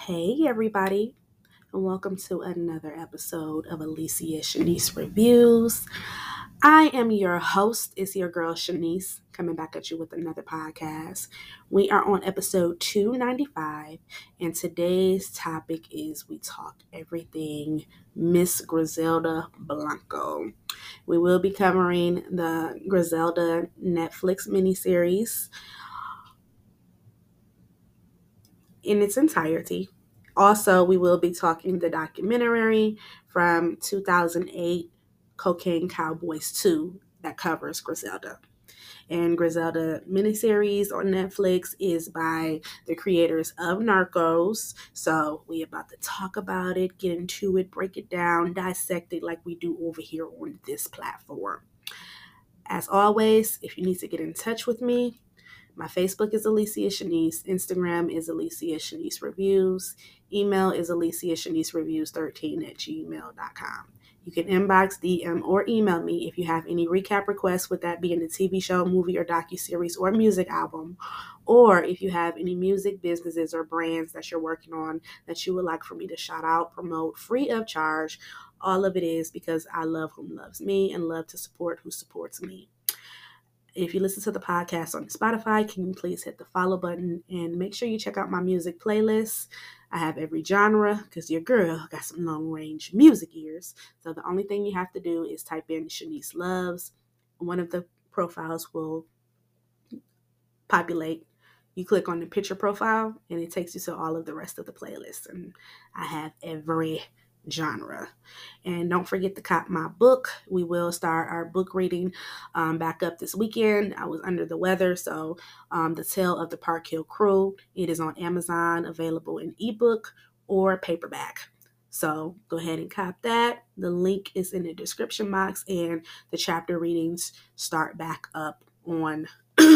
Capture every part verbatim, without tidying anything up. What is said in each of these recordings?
Hey everybody, and welcome to another episode of Alicia Shanice Reviews. I am your host, it's your girl Shanice, coming back at you with another podcast. We are on episode two ninety-five, and today's topic is we talk everything Miss Griselda Blanco. We will be covering the Griselda Netflix miniseries in its entirety. Also, we will be talking the documentary from two thousand eight, Cocaine Cowboys two, that covers Griselda. And Griselda miniseries on Netflix is by the creators of Narcos. So we about to talk about it, get into it, break it down, dissect it like we do over here on this platform. As always, if you need to get in touch with me, my Facebook is Alicia Shanice. Instagram is Alicia Shanice Reviews. Email is Alicia Shanice Reviews thirteen at gmail dot com. You can inbox, D M, or email me if you have any recap requests, with that being a T V show, movie, or docuseries, or music album. Or if you have any music businesses or brands that you're working on that you would like for me to shout out, promote, free of charge. All of it is because I love whom loves me and love to support who supports me. If you listen to the podcast on Spotify, can you please hit the follow button and make sure you check out my music playlist. I have every genre because your girl got some long range music ears. So the only thing you have to do is type in Shanice Loves. One of the profiles will populate. You click on the picture profile and it takes you to all of the rest of the playlist. And I have every genre. And don't forget to cop my book. We will start our book reading um, back up this weekend. I was under the weather, so um, The Tale of the Park Hill Crew. It is on Amazon, available in ebook or paperback. So go ahead and cop that. The link is in the description box, and the chapter readings start back up on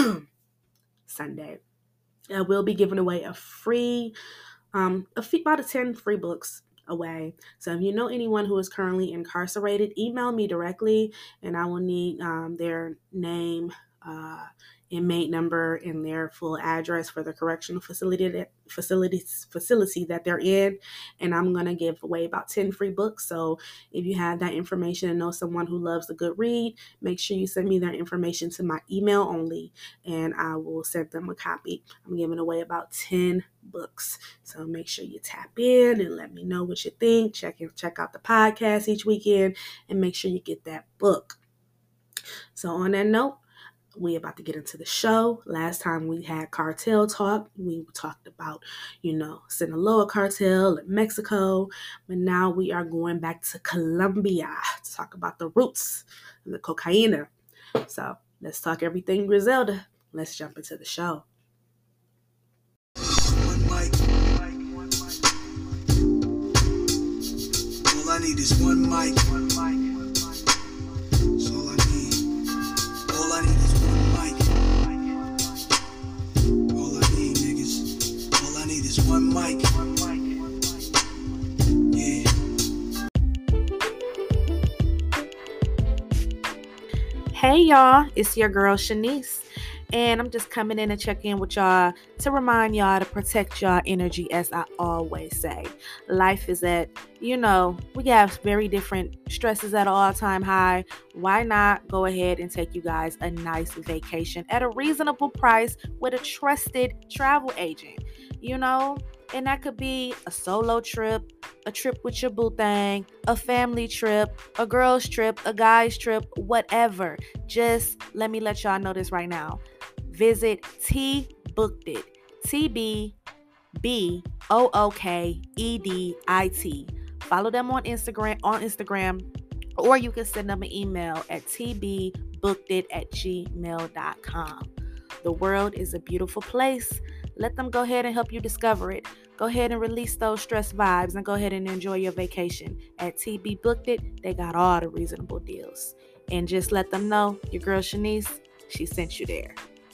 Sunday. I will be giving away a free, um, a fee, about a ten free books away. So if you know anyone who is currently incarcerated, email me directly, and I will need um, their name, uh, inmate number, and their full address for the correctional facility that, facilities facility that they're in. And I'm gonna give away about ten free books. So if you have that information and know someone who loves a good read, make sure you send me their information to my email only, and I will send them a copy. I'm giving away about ten books, so make sure you tap in and let me know what you think. Check in, check out the podcast each weekend, and make sure you get that book. So on that note, we about to get into the show. Last time we had cartel talk. We talked about, you know, Sinaloa cartel in Mexico, but now we are going back to Colombia to talk about the roots of the cocaine. So let's talk everything Griselda. Let's jump into the show. One mic. All I need is one mic. One mic. That's all I need. All I need is one mic. All I need, niggas. All I need is one mic. Yeah. Hey y'all, it's your girl Shanice. And I'm just coming in to check in with y'all to remind y'all to protect y'all energy, as I always say. Life is at, you know, we have very different stresses at an all-time high. Why not go ahead and take you guys a nice vacation at a reasonable price with a trusted travel agent, you know? And that could be a solo trip, a trip with your boo thing, a family trip, a girl's trip, a guy's trip, whatever. Just let me let y'all know this right now. Visit T Booked It, T B B O O K E D I T. Follow them on Instagram, on Instagram, or you can send them an email at t b booked it at gmail dot com. The world is a beautiful place. Let them go ahead and help you discover it. Go ahead and release those stress vibes and go ahead and enjoy your vacation. At T B Booked It, they got all the reasonable deals. And just let them know your girl Shanice, she sent you there.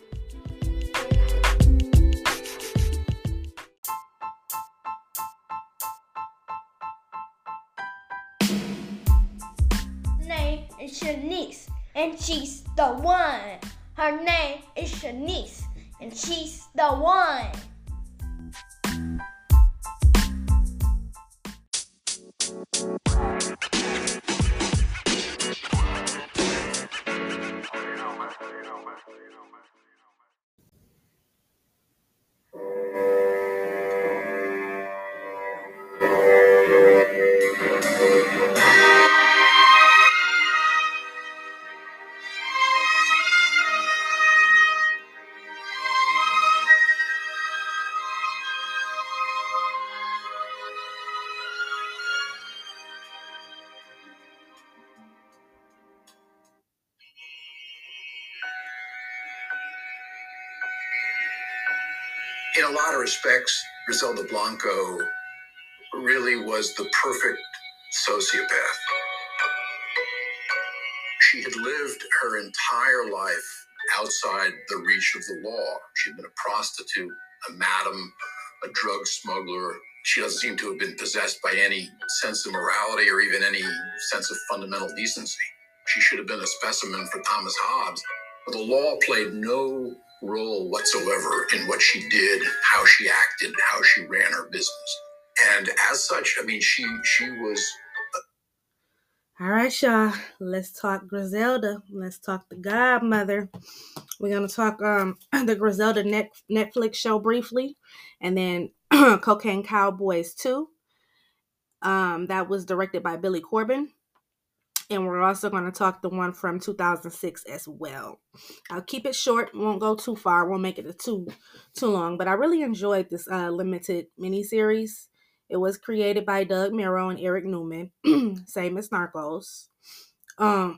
Name is Shanice, and she's the one. Her name is Shanice, and she's the one. In a lot of respects, Griselda Blanco really was the perfect sociopath. She had lived her entire life outside the reach of the law. She'd been a prostitute, a madam, a drug smuggler. She doesn't seem to have been possessed by any sense of morality or even any sense of fundamental decency. She should have been a specimen for Thomas Hobbes. The law played no role whatsoever in what she did, how she acted, how she ran her business. And as such, I mean, she she was. All right, y'all. Let's talk Griselda. Let's talk the Godmother. We're gonna talk um the Griselda net, Netflix show briefly, and then Cocaine Cowboys two. Um, that was directed by Billy Corben. And we're also going to talk the one from two thousand six as well. I'll keep it short. Won't go too far. Won't make it a too too long. But I really enjoyed this uh, limited miniseries. It was created by Doug Mero and Eric Newman, same as Narcos. Um,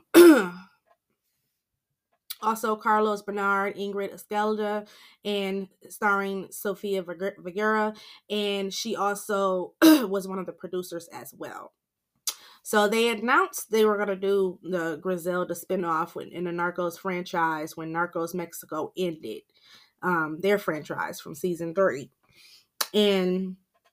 also, Carlos Bernard, Ingrid Escalda, and starring Sofia Vergara. And she also was one of the producers as well. So they announced they were going to do the Griselda spinoff in the Narcos franchise when Narcos Mexico ended um, their franchise from season three. And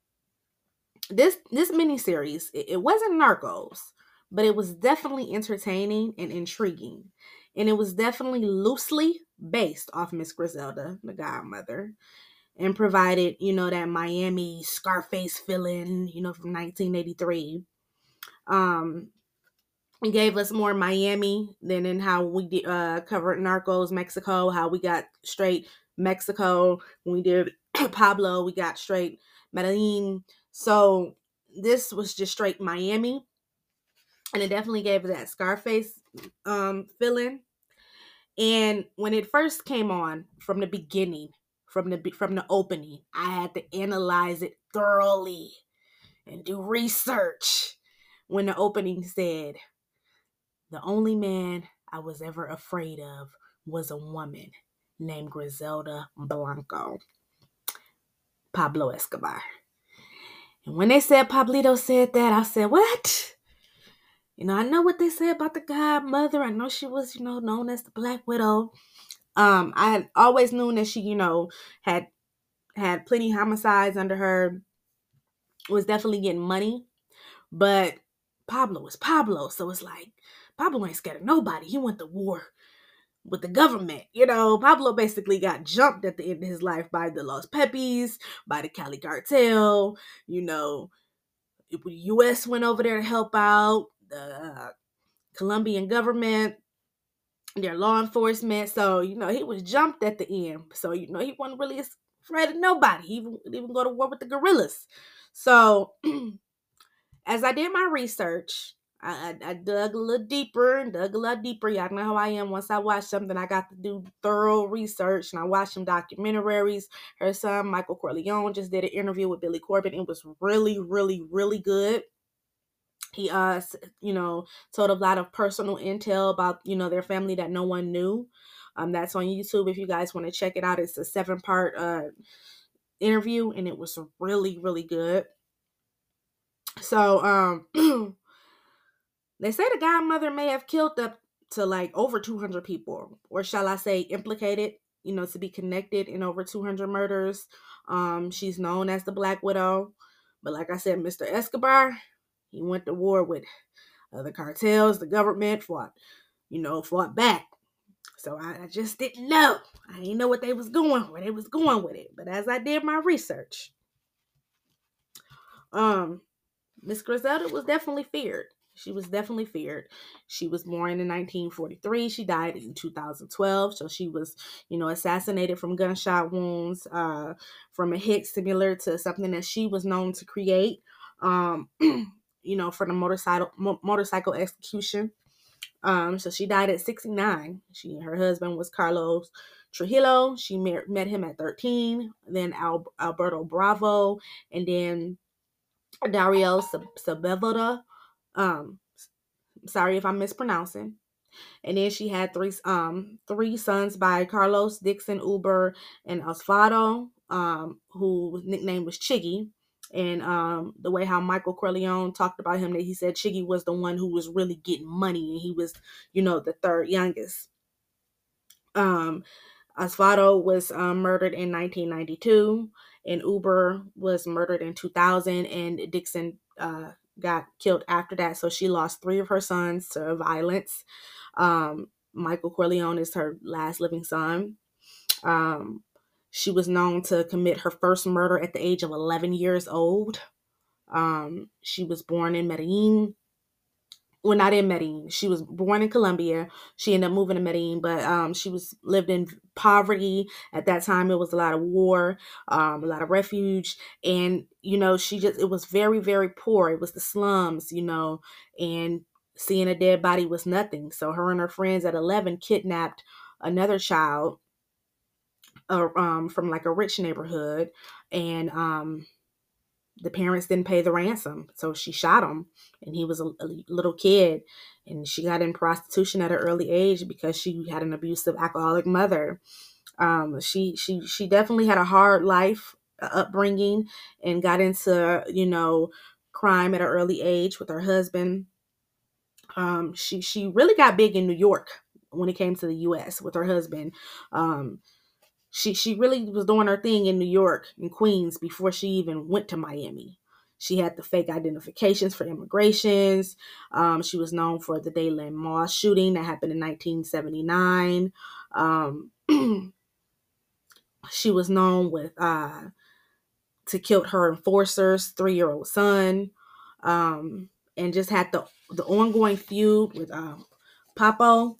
this this miniseries, it, it wasn't Narcos, but it was definitely entertaining and intriguing. And it was definitely loosely based off Miss Griselda, the Godmother, and provided, you know, that Miami Scarface feeling, you know, from nineteen eighty-three. Um, it gave us more Miami than in how we did, uh, covered Narcos Mexico, how we got straight Mexico. When we did Pablo, we got straight Medellin. So this was just straight Miami. And it definitely gave us that Scarface um, feeling. And when it first came on, from the beginning, from the from the opening, I had to analyze it thoroughly and do research. When the opening said, "The only man I was ever afraid of was a woman named Griselda Blanco, Pablo Escobar." And when they said Pablito said that, I said, what? You know, I know what they said about the Godmother. I know she was, you know, known as the Black Widow. Um, I had always known that she, you know, had had plenty of homicides under her, was definitely getting money. But Pablo was Pablo. So it's like, Pablo ain't scared of nobody. He went to war with the government. You know, Pablo basically got jumped at the end of his life by the Los Pepis, by the Cali cartel. You know, the U S went over there to help out the uh, Colombian government, their law enforcement. So, you know, he was jumped at the end. So, you know, he wasn't really afraid of nobody. He even, even go to war with the guerrillas. So, as I did my research, I, I, I dug a little deeper and dug a little deeper. Y'all know how I am. Once I watch something, I got to do thorough research. And I watched some documentaries. Her son, Michael Corleone, just did an interview with Billy Corben. It was really, really, really good. He, uh, you know, told a lot of personal intel about, you know, their family that no one knew. Um, that's on YouTube if you guys want to check it out. It's a seven-part uh, interview, and it was really, really good. So, um, they say the Godmother may have killed up to like over two hundred people, or shall I say implicated, you know, to be connected in over two hundred murders. Um, she's known as the Black Widow. But like I said, Mister Escobar, he went to war with uh, the cartels, the government, fought, you know, fought back. So I, I just didn't know. I didn't know what they was going, where they was going with it. But as I did my research, um, Miss Griselda was definitely feared. She was definitely feared. She was born in nineteen forty-three. She died in two thousand twelve. So she was, you know, assassinated from gunshot wounds, uh, from a hit similar to something that she was known to create, um, you know, for the motorcycle mo- motorcycle execution. Um, so she died at sixty-nine. She, her husband was Carlos Trujillo. She met, met him at thirteen. Then Al, Alberto Bravo, and then Dario Sepulveda. Um, sorry if I'm mispronouncing. And then she had three um three sons by Carlos, Dixon, Uber, and Osvaldo. um, who nickname was Chiggy. And um, the way how Michael Corleone talked about him, that he said Chiggy was the one who was really getting money, and he was, you know, the third youngest. Um, Osvaldo was um, murdered in nineteen ninety-two, and Uber was murdered in two thousand, and Dixon uh, got killed after that. So she lost three of her sons to violence. Um, Michael Corleone is her last living son. Um, she was known to commit her first murder at the age of eleven years old. Um, she was born in Medellin. Well, not in Medellin. She was born in Colombia. She ended up moving to Medellin, but um, she was lived in poverty at that time. It was a lot of war, um, a lot of refuge, and you know, she just it was very, very poor. It was the slums, you know, and seeing a dead body was nothing. So her and her friends at eleven kidnapped another child, uh, um, from like a rich neighborhood, and um, the parents didn't pay the ransom, so she shot him, and he was a, a little kid, and she got in prostitution at an early age because she had an abusive alcoholic mother. Um, she she she definitely had a hard life, uh, upbringing, and got into, you know, crime at an early age with her husband. Um, she she really got big in New York when it came to the U S with her husband. Um, she she really was doing her thing in New York, in Queens, before she even went to Miami. She had the fake identifications for immigrations. Um, she was known for the Dayland Mall shooting that happened in nineteen seventy-nine. Um, she was known with uh, to kill her enforcer's three-year-old son, um, and just had the the ongoing feud with um, Papo.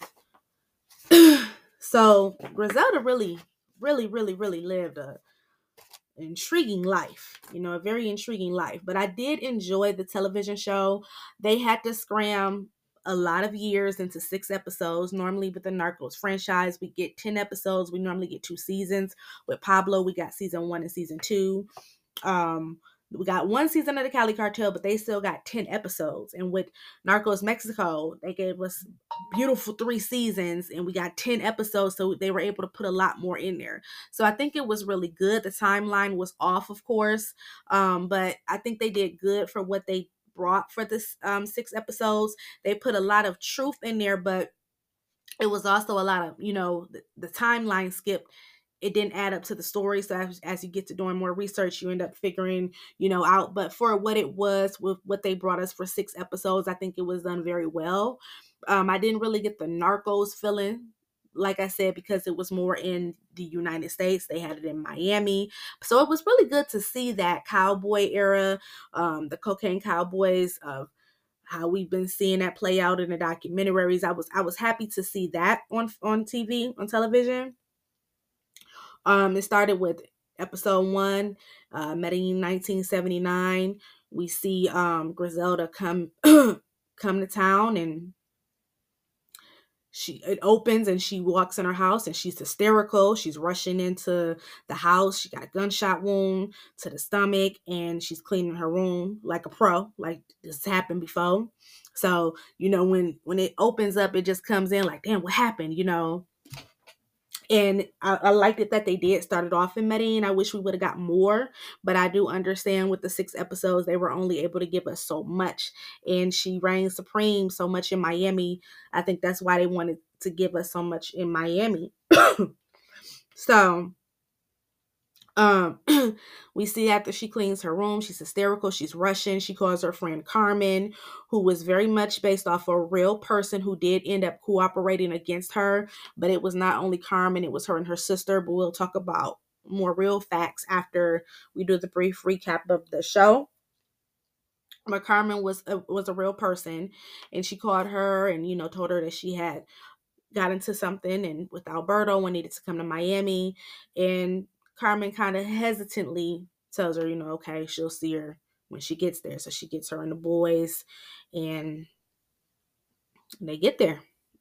So Griselda really, really, really, really lived a intriguing life, you know, a very intriguing life. But I did enjoy the television show. They had to scram a lot of years into six episodes. Normally with the Narcos franchise, we get ten episodes. We normally get two seasons. With Pablo, we got season one and season two. Um, we got one season of the Cali Cartel, but they still got ten episodes. And with Narcos Mexico, they gave us beautiful three seasons, and we got ten episodes, so they were able to put a lot more in there. So I think it was really good. The timeline was off, of course, um, but I think they did good for what they brought for this um, six episodes. They put a lot of truth in there, but it was also a lot of, you know, the, the timeline skipped. It didn't add up to the story. So as, as you get to doing more research, you end up figuring, you know, out. But for what it was, with what they brought us for six episodes, I think it was done very well. Um, I didn't really get the Narcos feeling, like I said, because it was more in the United States. They had it in Miami. So it was really good to see that cowboy era, um, the cocaine cowboys of how we've been seeing that play out in the documentaries. I was I was happy to see that on on T V, on television. Um, it started with episode one, uh, Medellin, nineteen seventy-nine. We see um, Griselda come come to town, and she it opens and she walks in her house, and she's hysterical. She's rushing into the house. She got a gunshot wound to the stomach, and she's cleaning her room like a pro, like this happened before. So, you know, when when it opens up, it just comes in like, damn, what happened, you know? And I, I liked it that they did start it off in Medellin. I wish we would have got more, but I do understand with the six episodes, they were only able to give us so much. And she reigned supreme so much in Miami. I think that's why they wanted to give us so much in Miami. So, um, we see after she cleans her room, she's hysterical, she's rushing. She calls her friend Carmen, who was very much based off a real person who did end up cooperating against her. But it was not only Carmen, it was her and her sister. But we'll talk about more real facts after we do the brief recap of the show. But Carmen was a, was a real person, and she called her and, you know, told her that she had got into something and with Alberto and needed to come to Miami. And Carmen kind of hesitantly tells her, you know, okay, she'll see her when she gets there. So she gets her and the boys, and they get there.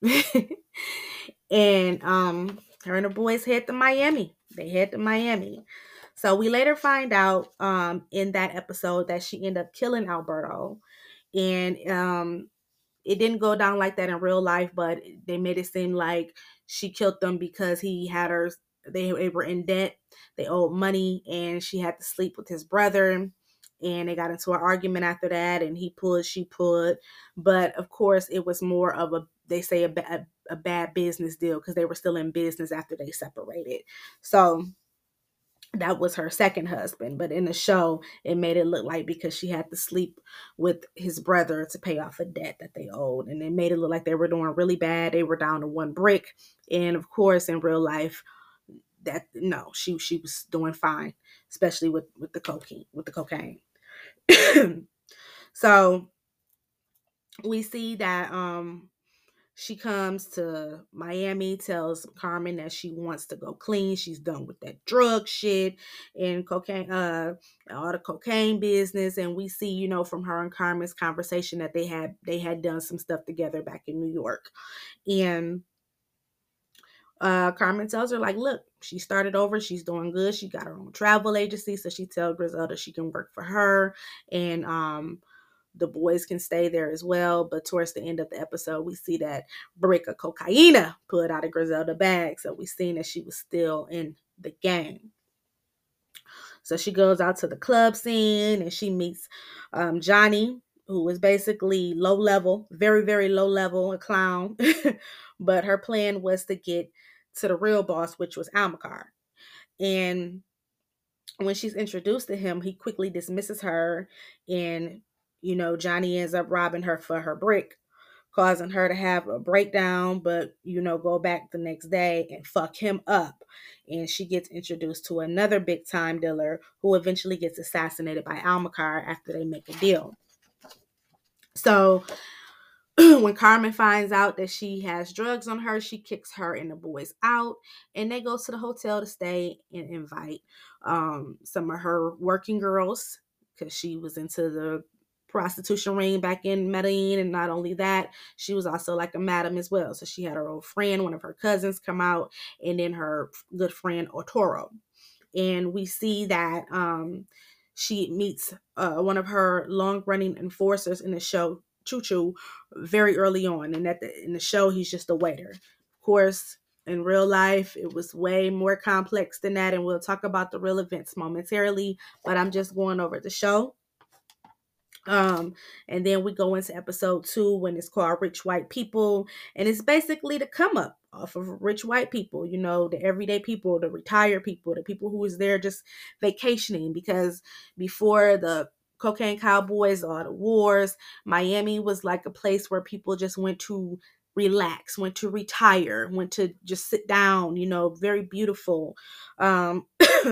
And um, her and the boys head to Miami. They head to Miami. So we later find out um, in that episode that she ended up killing Alberto. And um, it didn't go down like that in real life, but they made it seem like she killed them because he had her they, they were in debt. They owed money, and she had to sleep with his brother. And they got into an argument after that, and he pulled, she pulled. But of course, it was more of a, they say, a, a, a bad business deal, because they were still in business after they separated. So that was her second husband. But in the show, it made it look like because she had to sleep with his brother to pay off a debt that they owed. And it made it look like they were doing really bad. They were down to one brick. And of course, in real life, that no, she she was doing fine, especially with, with the cocaine, with the cocaine. So we see that um she comes to Miami, tells Carmen that she wants to go clean. She's done with that drug shit and cocaine, uh, all the cocaine business. And we see, you know, from her and Carmen's conversation that they had they had done some stuff together back in New York. And uh, Carmen tells her, like, look, she started over. She's doing good. She got her own travel agency. So she tells Griselda she can work for her. And um, the boys can stay there as well. But towards the end of the episode, we see that brick of cocaine pulled out of Griselda's bag. So we seen that she was still in the game. So she goes out to the club scene and she meets um, Johnny, who is basically low level, very, very low level, a clown. But her plan was to get to the real boss, which was Almacar. And when she's introduced to him, he quickly dismisses her, and, you know, Johnny ends up robbing her for her brick, causing her to have a breakdown, but, you know, go back the next day and fuck him up. And she gets introduced to another big time dealer who eventually gets assassinated by Almacar after they make a deal. So when Carmen finds out that she has drugs on her, she kicks her and the boys out, and they go to the hotel to stay and invite um, some of her working girls, because she was into the prostitution ring back in Medellin. And not only that, she was also like a madam as well. So she had her old friend, one of her cousins, come out, and then her good friend Arturo. And we see that um, she meets uh, one of her long-running enforcers in the show, Choo Choo, very early on. And at the, in the show, he's just a waiter. Of course, in real life, it was way more complex than that. And we'll talk about the real events momentarily. But I'm just going over the show. Um, and then we go into episode two when it's called Rich White People. And it's basically the come up off of rich white people, you know, the everyday people, the retired people, the people who was there just vacationing. Because before the cocaine cowboys or the wars, Miami was like a place where people just went to relax, went to retire, went to just sit down, you know, very beautiful. Um,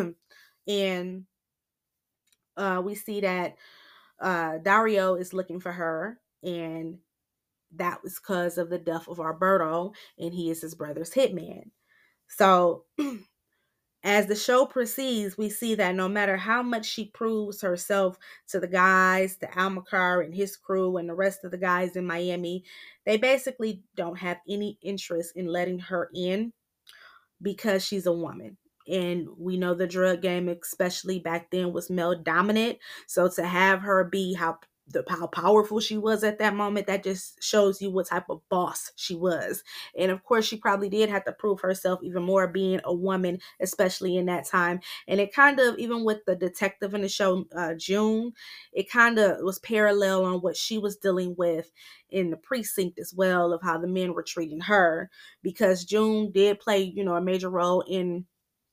and uh, we see that uh, Dario is looking for her, and that was because of the death of Alberto, and he is his brother's hitman. So as the show proceeds, we see that no matter how much she proves herself to the guys, to Almacar and his crew and the rest of the guys in Miami, they basically don't have any interest in letting her in because she's a woman. And we know the drug game, especially back then, was male dominant. So to have her be how the how powerful she was at that moment, that just shows you what type of boss she was. And of course, she probably did have to prove herself even more being a woman, especially in that time. And it kind of, even with the detective in the show, uh, June, it kind of was parallel on what she was dealing with in the precinct as well, of how the men were treating her, because June did play, you know, a major role in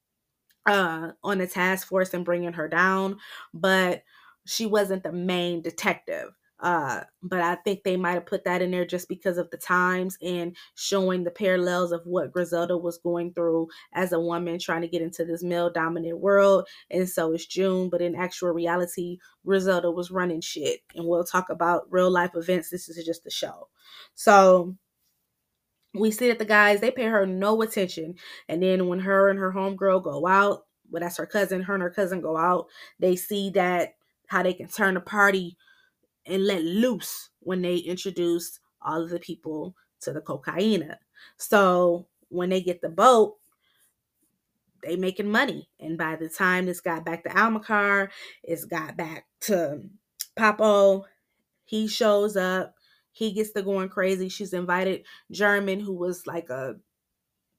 uh on the task force and bringing her down, but she wasn't the main detective. Uh, but I think they might have put that in there just because of the times and showing the parallels of what Griselda was going through as a woman trying to get into this male dominant world. And so is June, but in actual reality, Griselda was running shit. And we'll talk about real life events. This is just the show. So we see that the guys, they pay her no attention. And then when her and her homegirl go out, well, that's her cousin, her and her cousin go out, they see that how they can turn the party and let loose when they introduce all of the people to the cocaine. So when they get the boat, they making money. And by the time this got back to Almacar, it's got back to Papo, he shows up. He gets to going crazy. She's invited German, who was like a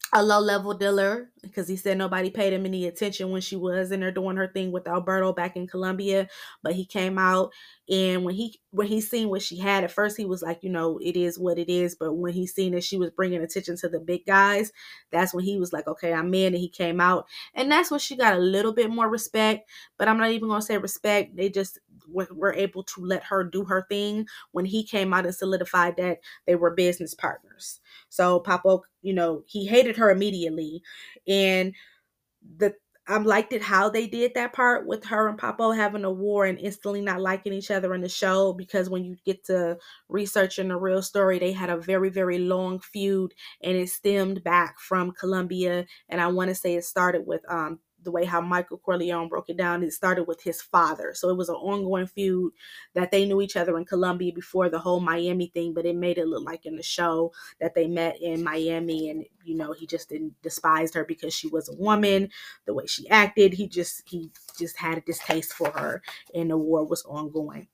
a low level dealer, because he said nobody paid him any attention when she was in there doing her thing with Alberto back in Colombia. But he came out, and when he when he seen what she had, at first he was like, you know, it is what it is. But when he seen that she was bringing attention to the big guys, that's when he was like, okay, I'm in. And he came out, and that's when she got a little bit more respect. But I'm not even gonna say respect. They just were, were able to let her do her thing when he came out and solidified that they were business partners. So Papo, you know, he hated her immediately. And the I liked it how they did that part with her and Papo having a war and instantly not liking each other in the show, because when you get to researching the real story, they had a very, very long feud, and it stemmed back from Colombia. And I want to say it started with um the way how Michael Corleone broke it down. It started with his father. So it was an ongoing feud that they knew each other in Colombia before the whole Miami thing, but it made it look like in the show that they met in Miami, and you know, he just didn't despised her because she was a woman, the way she acted. He just he just had a distaste for her, and the war was ongoing.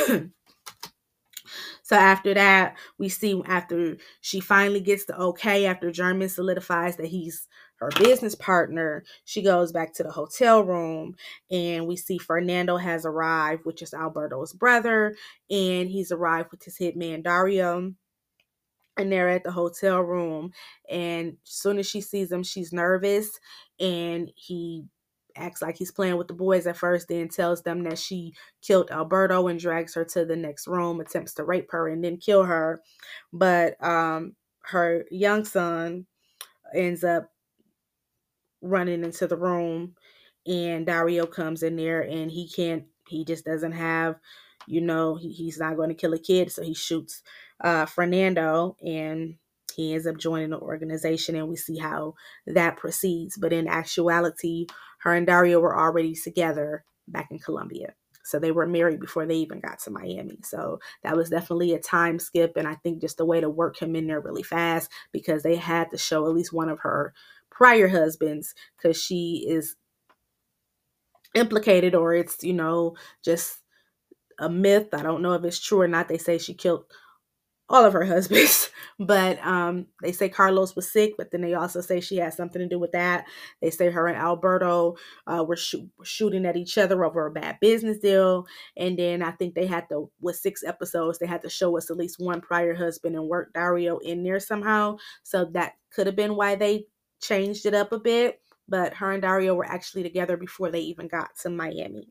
So after that, we see after she finally gets the okay, after German solidifies that he's her business partner, she goes back to the hotel room, and we see Fernando has arrived, which is Alberto's brother, and he's arrived with his hitman Dario. And they're at the hotel room, and as soon as she sees him, she's nervous, and he acts like he's playing with the boys at first, then tells them that she killed Alberto and drags her to the next room, attempts to rape her and then kill her. But um her young son ends up running into the room, and Dario comes in there, and he can't he just doesn't have, you know, he, he's not going to kill a kid, so he shoots uh Fernando, and he ends up joining the organization, and we see how that proceeds. But in actuality, her and Dario were already together back in Colombia. So they were married before they even got to Miami. So that was definitely a time skip. And I think just a way to work him in there really fast, because they had to show at least one of her prior husbands, because she is implicated, or it's, you know, just a myth. I don't know if it's true or not. They say she killed all of her husbands, but um, they say Carlos was sick, but then they also say she had something to do with that. They say her and Alberto uh, were, sh- were shooting at each other over a bad business deal. And then I think they had to, with six episodes, they had to show us at least one prior husband and work Dario in there somehow. So that could have been why they changed it up a bit. But her and Dario were actually together before they even got to Miami.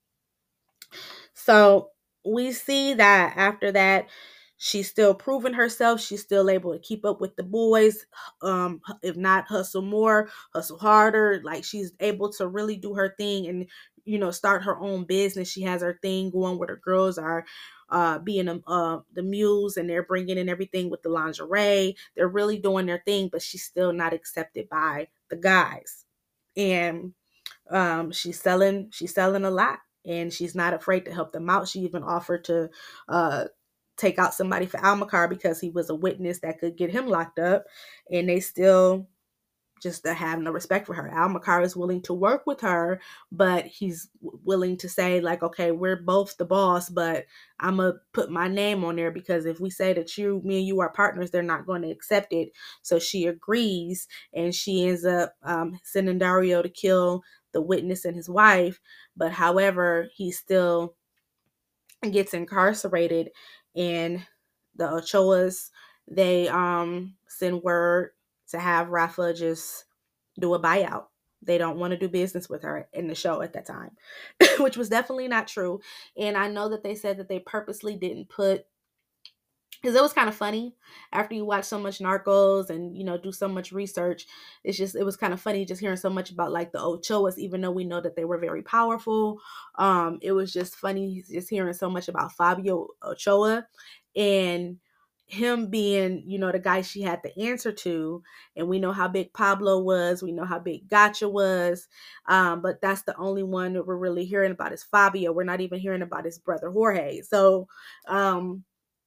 So we see that after that, she's still proving herself. She's still able to keep up with the boys. Um, if not hustle more, hustle harder. Like, she's able to really do her thing and, you know, start her own business. She has her thing going where the girls are uh, being uh, the mules, and they're bringing in everything with the lingerie. They're really doing their thing, but she's still not accepted by the guys. And um, she's selling, she's selling a lot, and she's not afraid to help them out. She even offered to uh, take out somebody for Almacar because he was a witness that could get him locked up, and they still just have no respect for her. Almacar is willing to work with her, but he's willing to say, like, okay, we're both the boss, but I'm gonna put my name on there, because if we say that you, me and you are partners, they're not going to accept it. So she agrees, and she ends up um, sending Dario to kill the witness and his wife. But however, he still gets incarcerated, and the Ochoas, they um send word to have Rafa just do a buyout. They don't want to do business with her in the show at that time, which was definitely not true. And I know that they said that they purposely didn't put, because it was kind of funny after you watch so much Narcos and, you know, do so much research. It's just, it was kind of funny just hearing so much about like the Ochoas, even though we know that they were very powerful. Um, it was just funny just hearing so much about Fabio Ochoa and him being, you know, the guy she had to answer to. And we know how big Pablo was. We know how big Gotcha was. Um, but that's the only one that we're really hearing about is Fabio. We're not even hearing about his brother Jorge. So, um,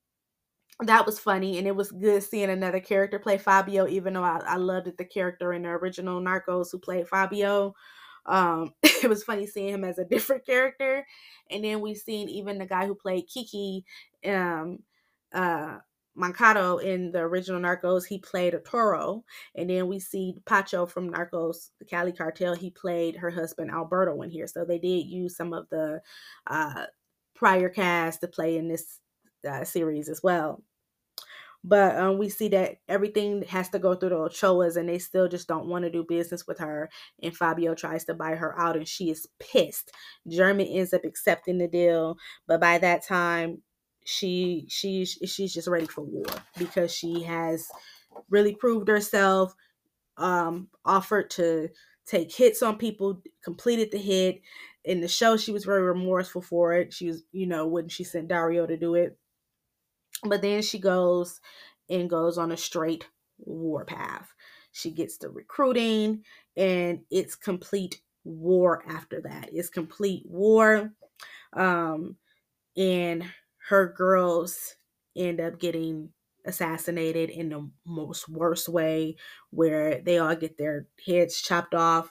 that was funny, and it was good seeing another character play Fabio, even though I, I loved it, the character in the original Narcos who played Fabio. Um, it was funny seeing him as a different character. And then we've seen even the guy who played Kiki, um, uh, Mancado in the original Narcos, he played a Toro. And then we see Pacho from Narcos, the Cali Cartel, he played her husband Alberto in here. So they did use some of the uh, prior cast to play in this uh, series as well. But um, we see that everything has to go through the Ochoas, and they still just don't want to do business with her. And Fabio tries to buy her out, and she is pissed. German ends up accepting the deal, but by that time, she she's she's just ready for war because she has really proved herself. Um, offered to take hits on people, completed the hit. In the show, she was very remorseful for it. She was, you know, when she sent Dario to do it. But then she goes and goes on a straight war path. She gets the recruiting, and it's complete war after that. It's complete war. Um, and her girls end up getting assassinated in the most worst way, where they all get their heads chopped off.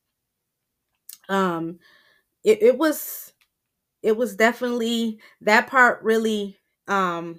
Um, it, it was it was definitely that part really um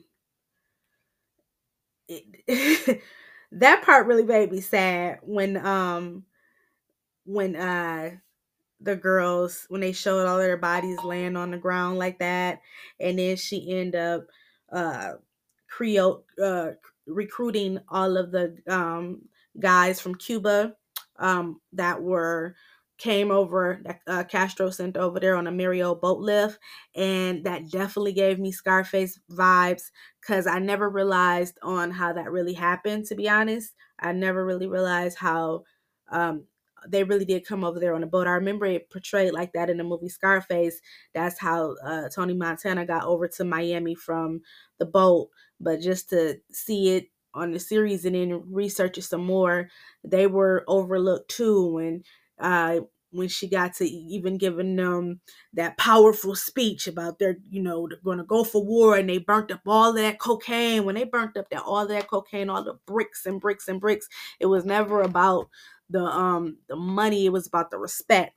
it, that part really made me sad when um when uh the girls, when they showed all their bodies laying on the ground like that, and then she ended up uh Creole uh recruiting all of the um guys from Cuba um that were came over that uh, Castro sent over there on a Mario boat lift, and that definitely gave me Scarface vibes because I never realized on how that really happened. To be honest, I never really realized how um they really did come over there on a boat. I remember it portrayed like that in the movie Scarface. That's how uh, Tony Montana got over to Miami from the boat. But just to see it on the series and then research it some more, they were overlooked too. When uh, when she got to even giving them that powerful speech about their, you know, they're going to go for war, and they burnt up all that cocaine. When they burnt up that all that cocaine, all the bricks and bricks and bricks, it was never about the um the money. It was about the respect.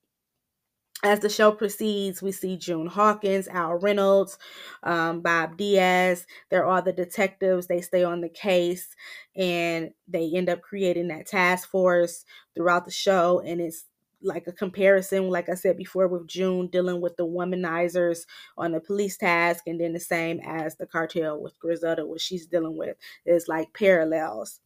As the show proceeds, we see June Hawkins, Al Reynolds, um, Bob Diaz. They're all the detectives. They stay on the case, and they end up creating that task force throughout the show. And it's like a comparison, like I said before, with June dealing with the womanizers on the police task, and then the same as the cartel with Griselda, what she's dealing with. It's like parallels.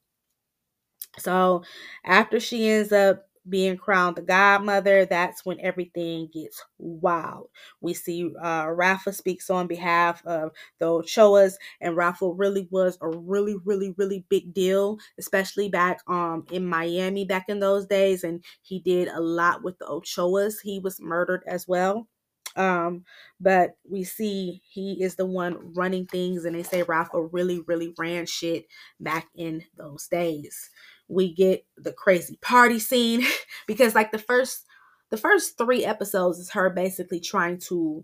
So after she ends up being crowned the godmother, that's when everything gets wild. We see uh, Rafa speaks on behalf of the Ochoas, and Rafa really was a really, really, really big deal, especially back um in Miami back in those days, and he did a lot with the Ochoas. He was murdered as well. Um, but we see he is the one running things, and they say Rafa really, really ran shit back in those days. We get the crazy party scene because like the first the first three episodes is her basically trying to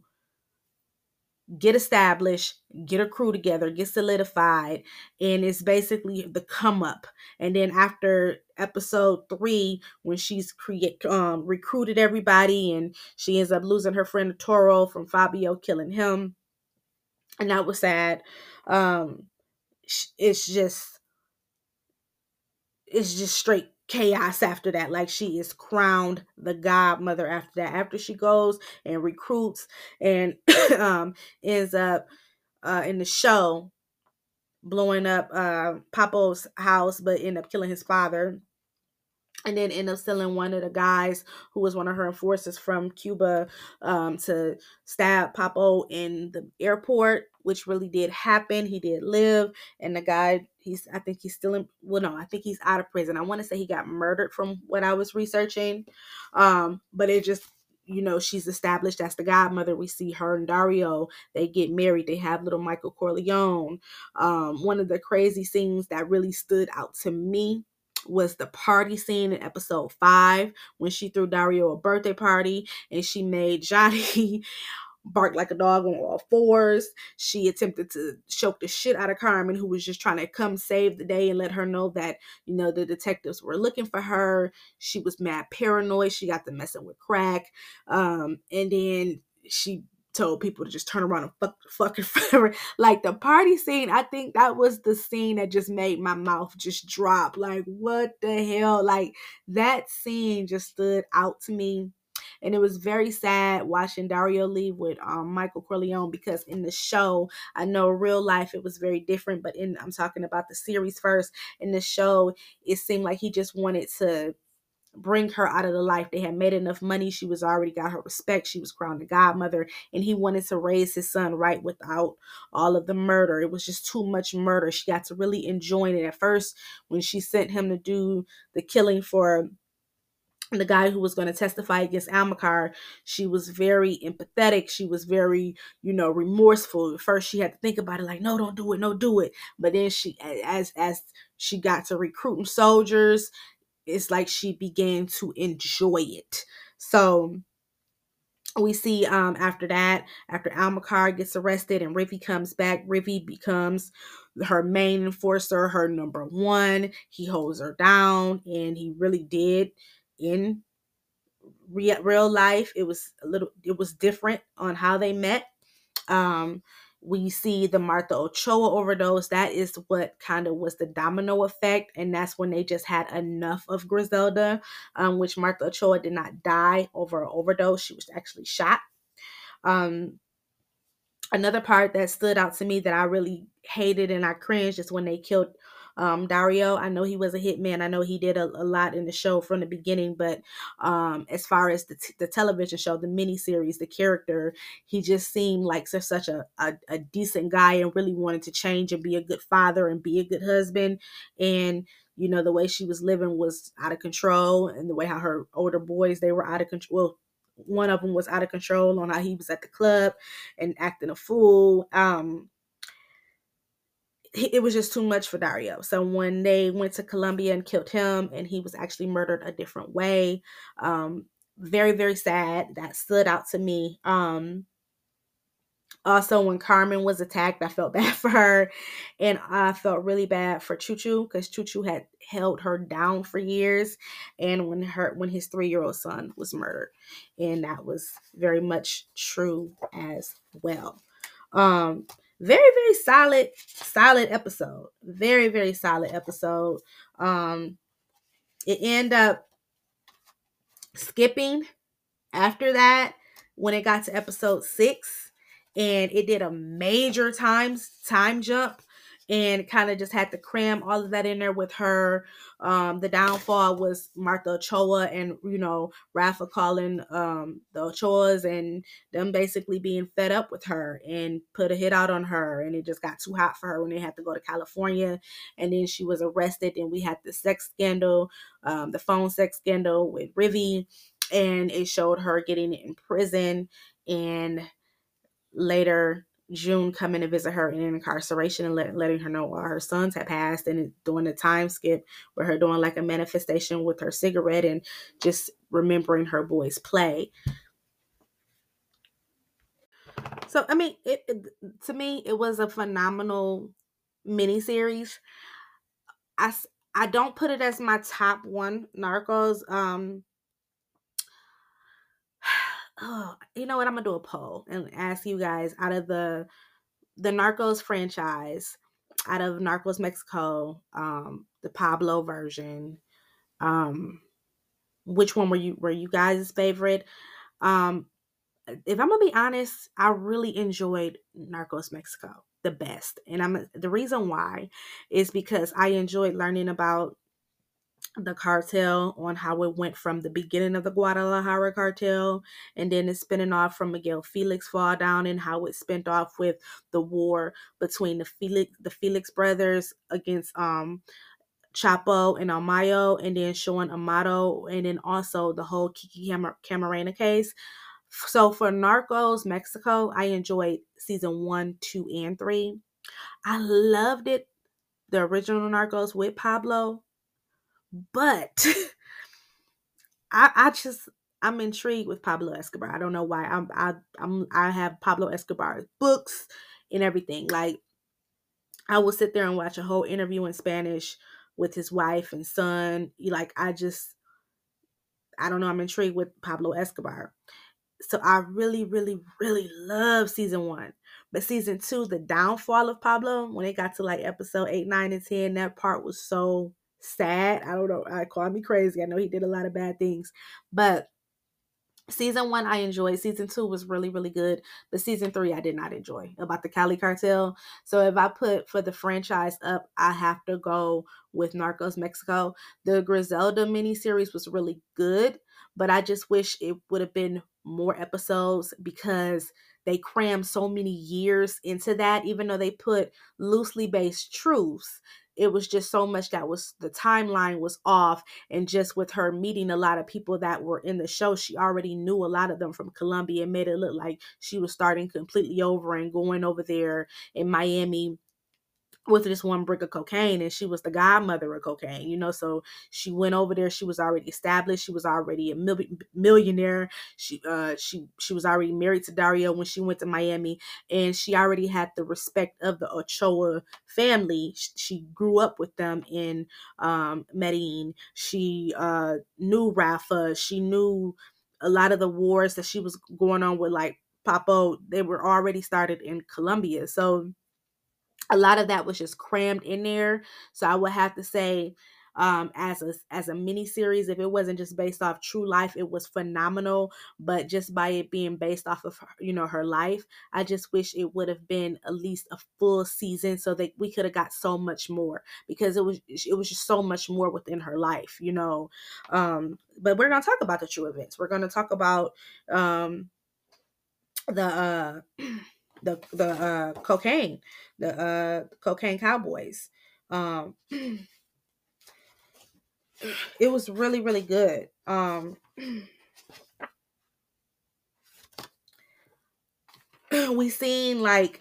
get established, get a crew together, get solidified, and it's basically the come up. And then after episode three, when she's create um recruited everybody, and she ends up losing her friend Toro from Fabio killing him, and that was sad. Um, it's just it's just straight chaos after that. Like, she is crowned the godmother after that. After she goes and recruits and um ends up uh in the show blowing up uh Papo's house, but end up killing his father. And then end up selling one of the guys who was one of her enforcers from Cuba um, to stab Papo in the airport, which really did happen. He did live, and the guy, he's I think he's still in. Well, no, I think he's out of prison. I want to say he got murdered from what I was researching, um, but it just. You know, she's established as the godmother. We see her and Dario. They get married. They have little Michael Corleone. Um, one of the crazy scenes that really stood out to me was the party scene in episode five when she threw Dario a birthday party and she made Johnny bark like a dog on all fours. She attempted to choke the shit out of Carmen, who was just trying to come save the day and let her know that, you know, the detectives were looking for her. She was mad paranoid. She got to messing with crack. Um, and then she told people to just turn around and fuck fucking forever. Like the party scene, I think that was the scene that just made my mouth just drop. Like, what the hell? Like that scene just stood out to me. And it was very sad watching Dario leave with um, Michael Corleone, because in the show, I know real life it was very different, but in I'm talking about the series first. In the show, it seemed like he just wanted to bring her out of the life. They had made enough money. She was already got her respect. She was crowned the godmother, and he wanted to raise his son right without all of the murder. It was just too much murder. She got to really enjoy it. At first, when she sent him to do the killing for the guy who was going to testify against Almacar, she was very empathetic. She was very, you know, remorseful. At first, she had to think about it, like, no, don't do it, no, do it. But then she, as as she got to recruiting soldiers, it's like she began to enjoy it. So we see um after that, after Almacar gets arrested and Rivi comes back, Rivi becomes her main enforcer, her number one. He holds her down, and he really did. In real, real life, it was a little, it was different on how they met. Um, we see the Martha Ochoa overdose. That is what kind of was the domino effect. And that's when they just had enough of Griselda, um, which Martha Ochoa did not die over an overdose. She was actually shot. Um, another part that stood out to me that I really hated and I cringed is when they killed um, Dario. I know he was a hitman. I know he did a, a lot in the show from the beginning, but um, as far as the, t- the television show, the miniseries, the character, he just seemed like such, such a, a, a decent guy and really wanted to change and be a good father and be a good husband. And you know, the way she was living was out of control, and the way how her older boys, they were out of control. Well, one of them was out of control on how he was at the club and acting a fool. Um, it was just too much for Dario. So when they went to Colombia and killed him, and he was actually murdered a different way, um, very, very sad. That stood out to me. Um, also, when Carmen was attacked, I felt bad for her, and I felt really bad for Chuchu, because Chuchu had held her down for years, and when her when his three-year-old son was murdered, and that was very much true as well. Um, very, very solid, solid episode. Very, very solid episode. Um, it ended up skipping after that when it got to episode six, and it did a major times time jump and kind of just had to cram all of that in there with her. Um, the downfall was Martha Ochoa and, you know, Rafa calling um, the Ochoas and them basically being fed up with her and put a hit out on her. And it just got too hot for her when they had to go to California. And then she was arrested, and we had the sex scandal, um, the phone sex scandal with Rivi. And it showed her getting in prison, and later June coming to visit her in incarceration and let, letting her know all her sons had passed, and doing the time skip with her doing like a manifestation with her cigarette and just remembering her boys' play. So, I mean, it, it to me, it was a phenomenal miniseries. I, I don't put it as my top one, Narcos. Um, Oh, you know what? I'm gonna do a poll and ask you guys, out of the the Narcos franchise, out of Narcos Mexico, um, the Pablo version, um, which one were you were you guys' favorite? Um, if I'm gonna be honest, I really enjoyed Narcos Mexico the best, and I'm the reason why is because I enjoyed learning about the cartel, on how it went from the beginning of the Guadalajara cartel, and then it's spinning off from Miguel Felix fall down, and how it spent off with the war between the Felix the Felix brothers against um Chapo and Amayo, and then showing Amado, and then also the whole Kiki Cam- Camarena case. So for Narcos Mexico, I enjoyed season one, two, and three. I loved it, the original Narcos with Pablo, but I, I just I'm intrigued with Pablo Escobar. I don't know why. I'm I I'm I have Pablo Escobar's books and everything. Like, I will sit there and watch a whole interview in Spanish with his wife and son. Like, I just I don't know. I'm intrigued with Pablo Escobar. So I really, really, really love season one. But season two, the downfall of Pablo, when it got to like episode eight, nine, and ten, that part was so sad. I don't know. I call me crazy. I know he did a lot of bad things. But season one I enjoyed. Season two was really, really good. But season three I did not enjoy, about the Cali cartel. So if I put for the franchise up, I have to go with Narcos Mexico. The Griselda miniseries was really good, but I just wish it would have been more episodes because they crammed so many years into that. Even though they put loosely based truths, it was just so much that was, the timeline was off. And just with her meeting a lot of people that were in the show, she already knew a lot of them from Colombia, and made it look like she was starting completely over and going over there in Miami with this one brick of cocaine, and she was the godmother of cocaine, you know. So she went over there, she was already established, she was already a mil- millionaire. She uh she she was already married to Dario when she went to Miami, and she already had the respect of the Ochoa family. She grew up with them in um Medellin. She uh knew Rafa. She knew a lot of the wars that she was going on with, like Papo. They were already started in Colombia. So a lot of that was just crammed in there. So I would have to say, um, as a as a mini series, if it wasn't just based off true life, it was phenomenal. But just by it being based off of her, you know, her life, I just wish it would have been at least a full season so that we could have got so much more, because it was it was just so much more within her life, you know. Um, but we're gonna talk about the true events. We're gonna talk about um the uh the the uh cocaine, the uh cocaine cowboys. Um it was really, really good. Um we seen, like,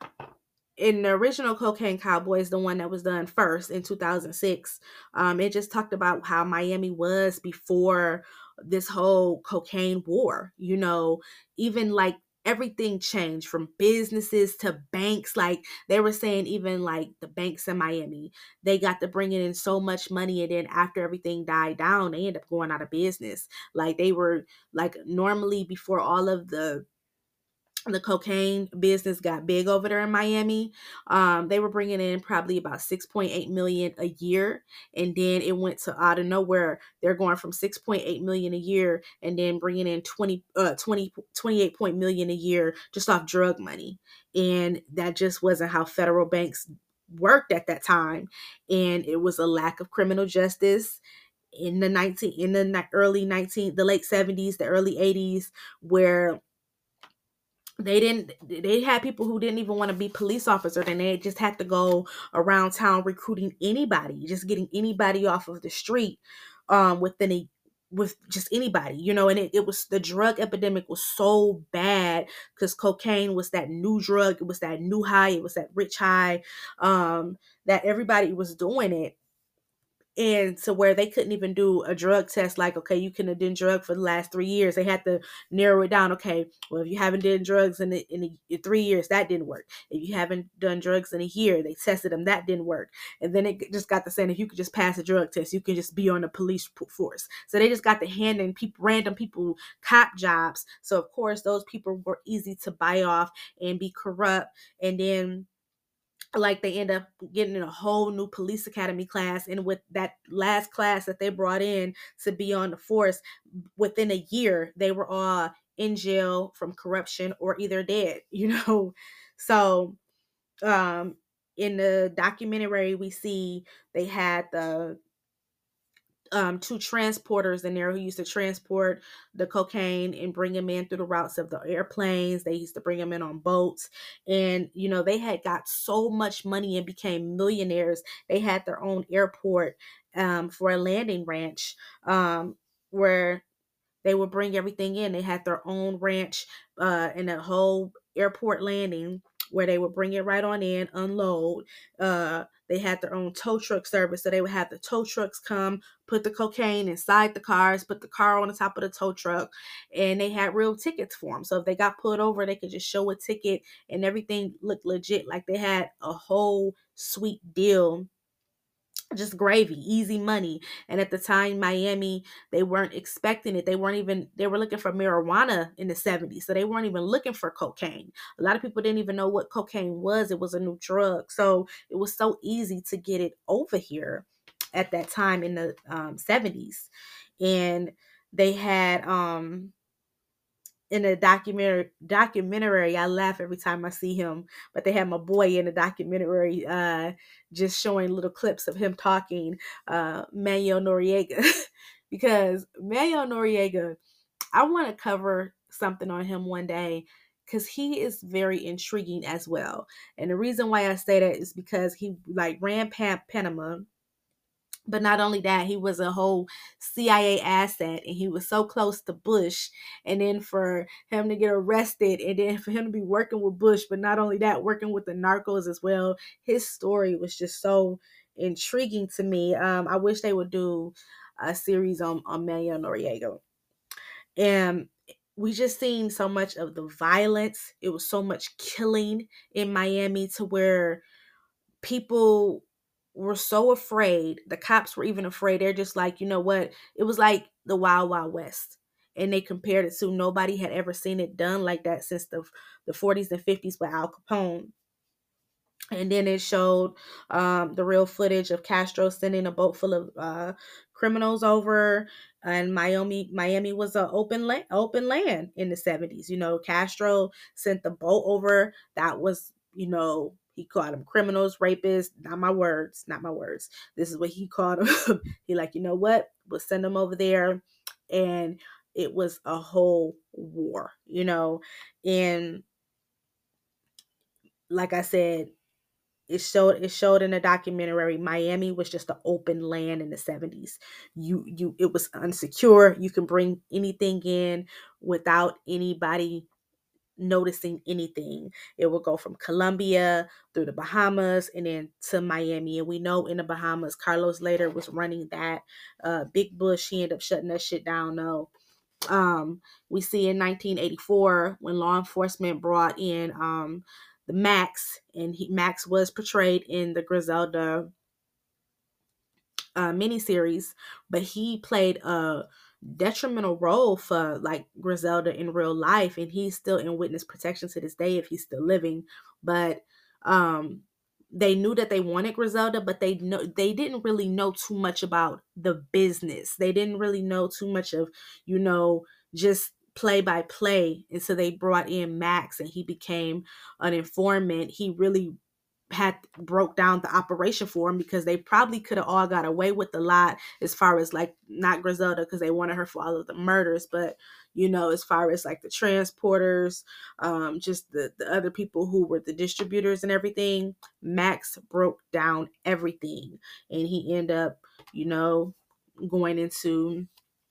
in the original Cocaine Cowboys, the one that was done first in two thousand six, um, it just talked about how Miami was before this whole cocaine war. You know, even like everything changed from businesses to banks. Like they were saying, even like the banks in Miami, they got to bringing in so much money, and then after everything died down, they ended up going out of business. Like they were, like, normally before all of the the cocaine business got big over there in Miami, um, they were bringing in probably about six point eight million a year, and then it went to out of nowhere. They're going from six point eight million a year, and then bringing in twenty, uh, twenty, twenty-eight point million a year just off drug money, and that just wasn't how federal banks worked at that time, and it was a lack of criminal justice in the nineteen in the early nineteen the late seventies, the early eighties, where they didn't they had people who didn't even want to be police officers, and they just had to go around town recruiting anybody, just getting anybody off of the street, um within a with just anybody, you know. And it, it was, the drug epidemic was so bad because cocaine was that new drug, it was that new high, it was that rich high, um that everybody was doing it, and to where they couldn't even do a drug test. Like, okay, you couldn't have done drug for the last three years. They had to narrow it down. Okay, well, if you haven't done drugs in, the, in, the, in three years, that didn't work. If you haven't done drugs in a year, they tested them, that didn't work. And then it just got to saying, if you could just pass a drug test, you can just be on the police force. So they just got to handing people, random people, cop jobs. So of course, those people were easy to buy off and be corrupt. And then, like, they end up getting in a whole new police academy class, and with that last class that they brought in to be on the force, within a year they were all in jail from corruption or either dead, you know. So um in the documentary, we see they had the um, two transporters in there who used to transport the cocaine and bring them in through the routes of the airplanes. They used to bring them in on boats. And, you know, they had got so much money and became millionaires. They had their own airport, um, for a landing ranch, um, where they would bring everything in. They had their own ranch, uh, and a whole airport landing where they would bring it right on in, unload. Uh, they had their own tow truck service. So they would have the tow trucks come, put the cocaine inside the cars, put the car on the top of the tow truck, and they had real tickets for them. So if they got pulled over, they could just show a ticket and everything looked legit. Like they had a whole sweet deal just gravy, easy money. And at the time, Miami, they weren't expecting it. They weren't even, they were looking for marijuana in the seventies. So they weren't even looking for cocaine. A lot of people didn't even know what cocaine was. It was a new drug. So it was so easy to get it over here at that time in the um, seventies. And they had, um, in a documentary documentary I laugh every time I see him, but they had my boy in the documentary uh just showing little clips of him talking, uh Manuel Noriega. Because Manuel Noriega, I want to cover something on him one day, because he is very intriguing as well. And the reason why I say that is because he like ran Pan- Panama. But not only that, he was a whole C I A asset, and he was so close to Bush. And then for him to get arrested, and then for him to be working with Bush, but not only that, working with the narcos as well. His story was just so intriguing to me. Um, I wish they would do a series on, on Manuel Noriega. And we just seen so much of the violence. It was so much killing in Miami, to where people were so afraid. The cops were even afraid. They're just like, you know what? It was like the Wild Wild West. And they compared it to, nobody had ever seen it done like that since the the forties and fifties with Al Capone. And then it showed um, the real footage of Castro sending a boat full of uh, criminals over. And Miami, Miami was an open land, open land in the seventies. You know, Castro sent the boat over. That was, you know, he called them criminals, rapists. Not my words, not my words. This is what he called them. He like, you know what? We'll send them over there, and it was a whole war. You know, and like I said, it showed it showed in the documentary, Miami was just an open land in the seventies. You you it was unsecure. You can bring anything in without anybody noticing anything. It would go from Colombia through the Bahamas and then to Miami. And we know in the Bahamas, Carlos later was running that. Uh, Big Bush, he ended up shutting that shit down though. Um, we see in nineteen eighty-four when law enforcement brought in um, the Max, and he, Max was portrayed in the Griselda uh, miniseries, but he played a detrimental role for like Griselda in real life, and he's still in witness protection to this day if he's still living. But um, they knew that they wanted Griselda, but they know they didn't really know too much about the business. They didn't really know too much of, you know, just play by play. And so they brought in Max, and he became an informant. He really had broke down the operation for him, because they probably could have all got away with a lot, as far as like, not Griselda because they wanted her for all of the murders, but you know, as far as like the transporters, um just the the other people who were the distributors and everything. Max broke down everything, and he ended up, you know, going into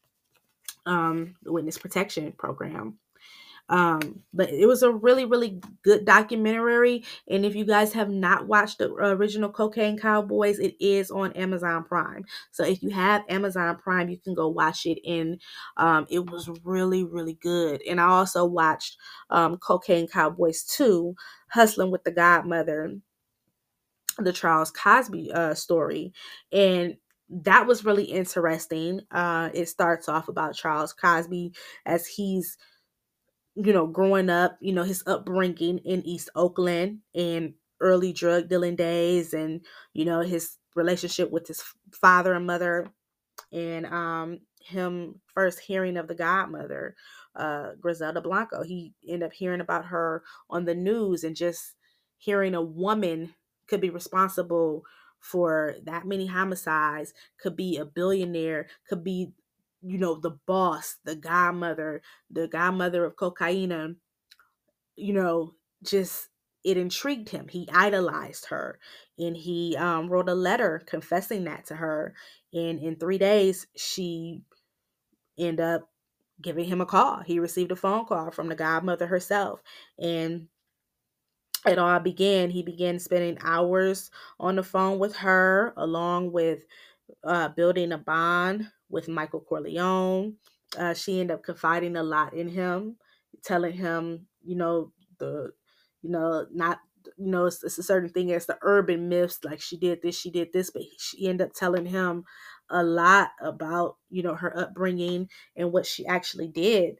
um the witness protection program. Um, but it was a really, really good documentary. And if you guys have not watched the original Cocaine Cowboys, it is on Amazon Prime. So if you have Amazon Prime, you can go watch it. And um, it was really, really good. And I also watched um, Cocaine Cowboys two, Hustling with the Godmother, the Charles Cosby uh, story. And that was really interesting. Uh, it starts off about Charles Cosby as he's, you know, growing up, you know, his upbringing in East Oakland and early drug dealing days, and, you know, his relationship with his father and mother, and um, him first hearing of the godmother, uh, Griselda Blanco. He ended up hearing about her on the news, and just hearing a woman could be responsible for that many homicides, could be a billionaire, could be, you know, the boss, the godmother, the godmother of cocaine, you know, just, it intrigued him. He idolized her, and he um, wrote a letter confessing that to her. And in three days, she ended up giving him a call. He received a phone call from the godmother herself. And it all began. He began spending hours on the phone with her, along with uh, building a bond with Michael Corleone. Uh, she ended up confiding a lot in him, telling him, you know, the, you know, not you know, it's, it's a certain thing as the urban myths, like she did this, she did this, but she ended up telling him a lot about, you know, her upbringing and what she actually did.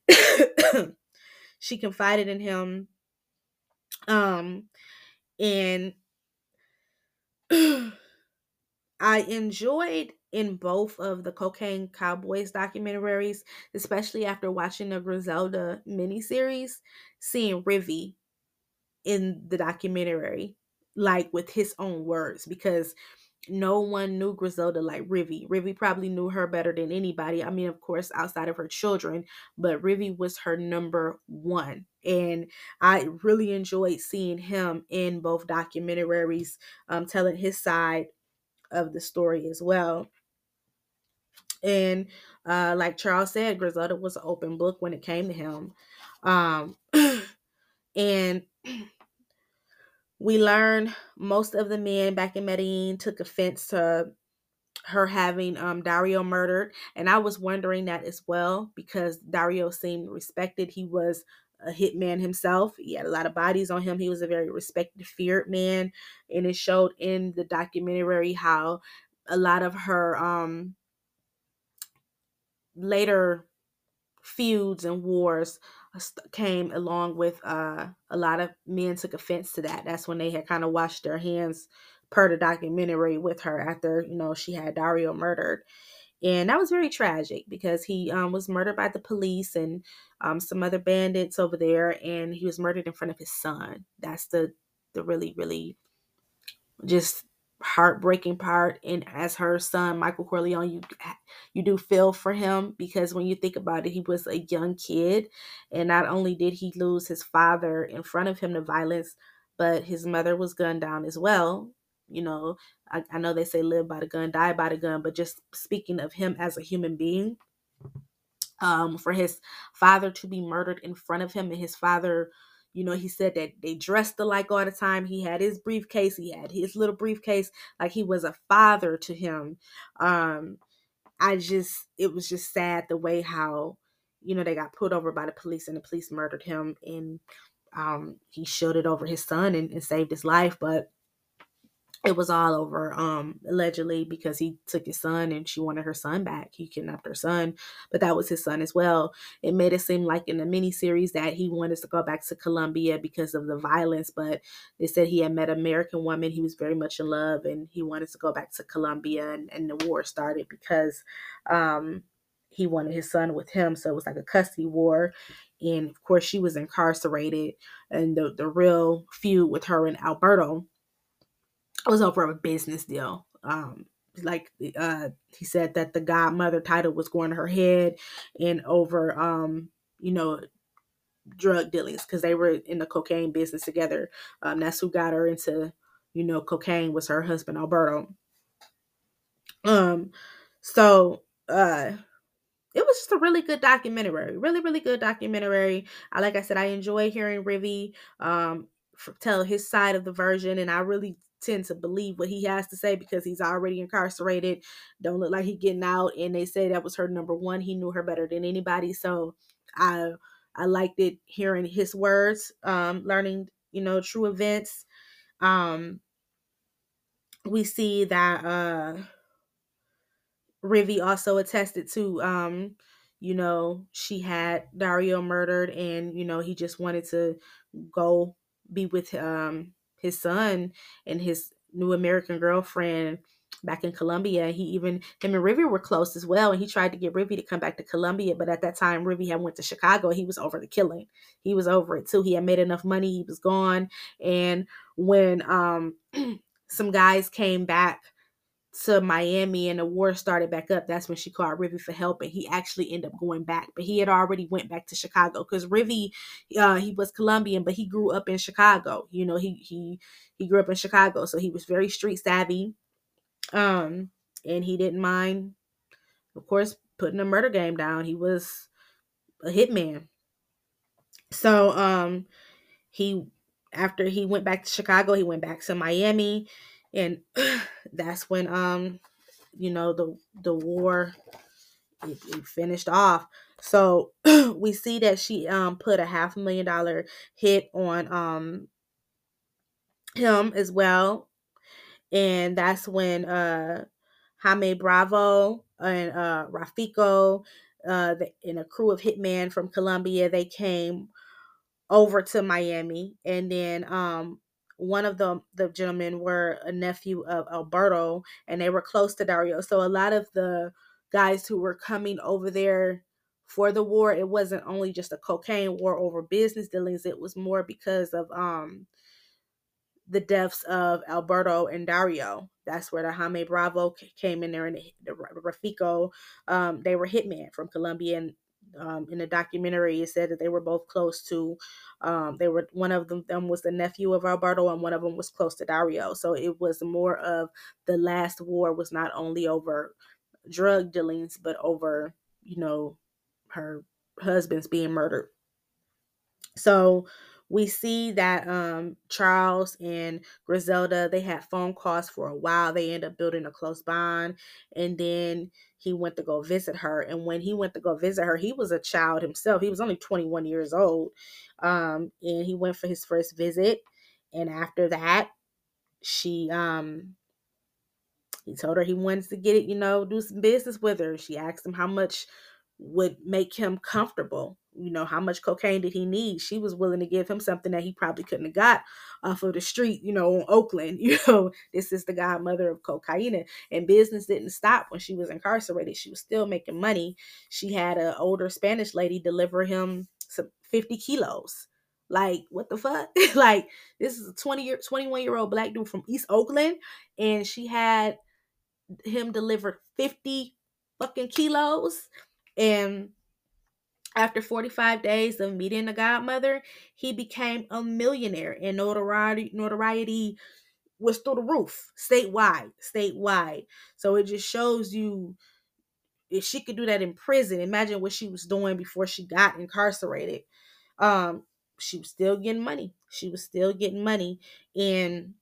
She confided in him, um, and I enjoyed in both of the Cocaine Cowboys documentaries, especially after watching the Griselda miniseries, seeing Rivy in the documentary, like with his own words, because no one knew Griselda like Rivy. Rivy probably knew her better than anybody. I mean, of course, outside of her children, but Rivy was her number one. And I really enjoyed seeing him in both documentaries, um, telling his side of the story as well. And uh, like Charles said, Griselda was an open book when it came to him. Um, and we learned most of the men back in Medellin took offense to her having um, Dario murdered. And I was wondering that as well, because Dario seemed respected. He was a hitman himself. He had a lot of bodies on him. He was a very respected, feared man. And it showed in the documentary how a lot of her um, later feuds and wars came along with uh, a lot of men took offense to that. That's when they had kind of washed their hands per the documentary with her after, you know, she had Dario murdered. And that was very tragic because he um, was murdered by the police and um, some other bandits over there, and he was murdered in front of his son. That's the the really, really just heartbreaking part. And as her son, Michael Corleone, you you do feel for him, because when you think about it, he was a young kid, and not only did he lose his father in front of him to violence, but his mother was gunned down as well. You know, I, I know they say live by the gun, die by the gun, but just speaking of him as a human being, um, for his father to be murdered in front of him, and his father, you know, he said that they dressed alike all the time. He had his briefcase, he had his little briefcase, like he was a father to him. Um, I just, it was just sad the way how, you know, they got pulled over by the police and the police murdered him, and um, he shielded over his son and, and saved his life, but it was all over, um, allegedly, because he took his son and she wanted her son back. He kidnapped her son, but that was his son as well. It made it seem like in the miniseries that he wanted to go back to Colombia because of the violence, but they said he had met an American woman. He was very much in love and he wanted to go back to Colombia, and, and the war started because um, he wanted his son with him. So it was like a custody war. And of course, she was incarcerated, and the, the real feud with her and Alberto was over a business deal. Um, like uh, he said that the godmother title was going to her head, and over, um, you know, drug dealings, because they were in the cocaine business together. Um, that's who got her into, you know, cocaine, was her husband Alberto. Um, so uh, it was just a really good documentary, really, really good documentary. I, like I said, I enjoy hearing Rivy um, f- tell his side of the version, and I really tend to believe what he has to say because he's already incarcerated, don't look like he getting out, and they say that was her number one. He knew her better than anybody, so I I liked it hearing his words, um, learning, you know, true events. Um, we see that uh Rivy also attested to, um, you know, she had Dario murdered, and, you know, he just wanted to go be with um, his son and his new American girlfriend back in Colombia. He even, him and Rivy were close as well, and he tried to get Rivy to come back to Colombia, but at that time, Rivy had went to Chicago. He was over the killing. He was over it too. He had made enough money. He was gone. And when um, some guys came back to Miami and the war started back up, that's when she called Rivy for help, and he actually ended up going back, but he had already went back to Chicago because Rivy, uh, he was Colombian, but he grew up in Chicago. You know, he he he grew up in Chicago, so he was very street savvy, um, and he didn't mind, of course, putting a murder game down. He was a hitman. So um, he after he went back to Chicago, he went back to Miami, and that's when um you know, the the war, it, it finished off. So we see that she um put a half a million dollar hit on um him as well. And that's when uh Jaime Bravo and uh Rafiko, uh the, and a crew of hitmen from Colombia, they came over to Miami. And then um one of the the gentlemen were a nephew of Alberto, and they were close to Dario. So a lot of the guys who were coming over there for the war, it wasn't only just a cocaine war over business dealings, it was more because of um the deaths of Alberto and Dario. That's where the Jaime Bravo came in there, and the, the Rafiko, um, they were hitmen from Colombia. And um, in the documentary, it said that they were both close to, um, they were, one of them, them was the nephew of Alberto, and one of them was close to Dario. So it was more of the last war was not only over drug dealings, but over, you know, her husbands being murdered. So we see that um, Charles and Griselda, they had phone calls for a while. They ended up building a close bond. And then he went to go visit her. And when he went to go visit her, he was a child himself. He was only twenty-one years old. Um, and he went for his first visit. And after that, she um he told her he wanted to get it, you know, do some business with her. She asked him how much would make him comfortable. You know, how much cocaine did he need? She was willing to give him something that he probably couldn't have got off of the street, you know, in Oakland. You know, this is the godmother of cocaine. And business didn't stop when she was incarcerated. She was still making money. She had an older Spanish lady deliver him some fifty kilos. Like, what the fuck? Like, this is a twenty year, twenty-one year old black dude from East Oakland. And she had him delivered fifty fucking kilos. And after forty-five days of meeting the godmother, he became a millionaire, and notoriety notoriety was through the roof, statewide, statewide. So it just shows you, if she could do that in prison, imagine what she was doing before she got incarcerated. Um, she was still getting money. She was still getting money, and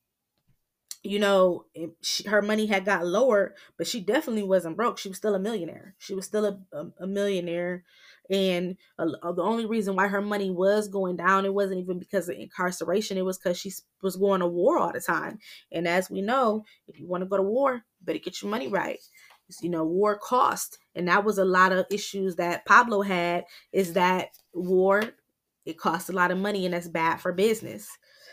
you know, she, her money had got lower, but she definitely wasn't broke. She was still a millionaire. She was still a, a, a millionaire. And uh, the only reason why her money was going down, it wasn't even because of incarceration. It was because she was going to war all the time. And as we know, if you want to go to war, you better get your money right. You know, war cost. And that was a lot of issues that Pablo had, is that war, it costs a lot of money, and that's bad for business.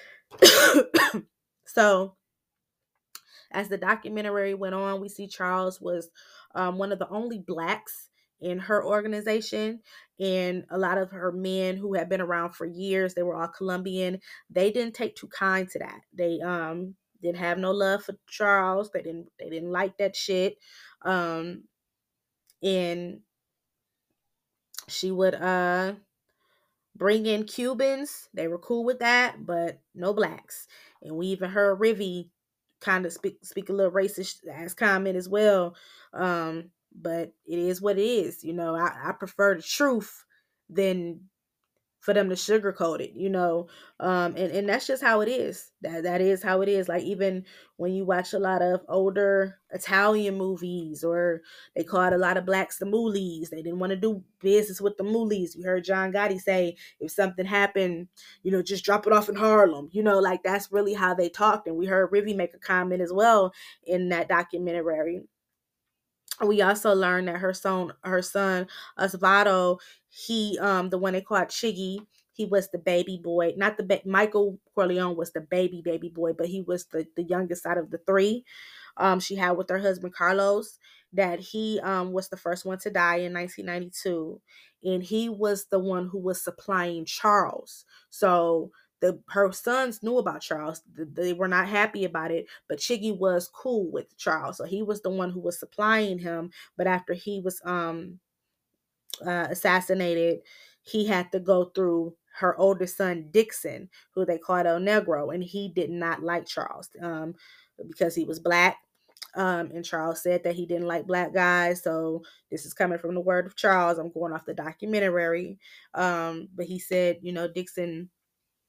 So as the documentary went on, we see Charles was um, one of the only blacks in her organization, and a lot of her men who had been around for years, they were all Colombian. They didn't take too kind to that. They um didn't have no love for Charles. They didn't they didn't like that shit. Um, and she would uh bring in Cubans. They were cool with that, but no blacks. And we even heard Rivy kind of speak speak a little racist as comment as well. Um, but it is what it is. You know, I, I prefer the truth than for them to sugarcoat it, you know. Um, and, and that's just how it is. That that is how it is. Like, even when you watch a lot of older Italian movies, or they called a lot of blacks the moolies. They didn't want to do business with the moolies. You heard John Gotti say, if something happened, you know, just drop it off in Harlem. You know, like, that's really how they talked. And we heard Rivy make a comment as well in that documentary. We also learned that her son, her son Osvaldo, he, um, the one they called Chiggy, he was the baby boy. Not the ba- Michael Corleone was the baby baby boy, but he was the the youngest out of the three. Um, she had with her husband Carlos. That he um was the first one to die in nineteen ninety-two, and he was the one who was supplying Charles. So the her sons knew about Charles. They were not happy about it, but Chiggy was cool with Charles, so he was the one who was supplying him. But after he was um uh, assassinated, he had to go through her older son Dixon, who they called El Negro, and he did not like Charles um because he was black. Um, and Charles said that he didn't like black guys. So this is coming from the word of Charles. I'm going off the documentary. Um, but he said, you know, Dixon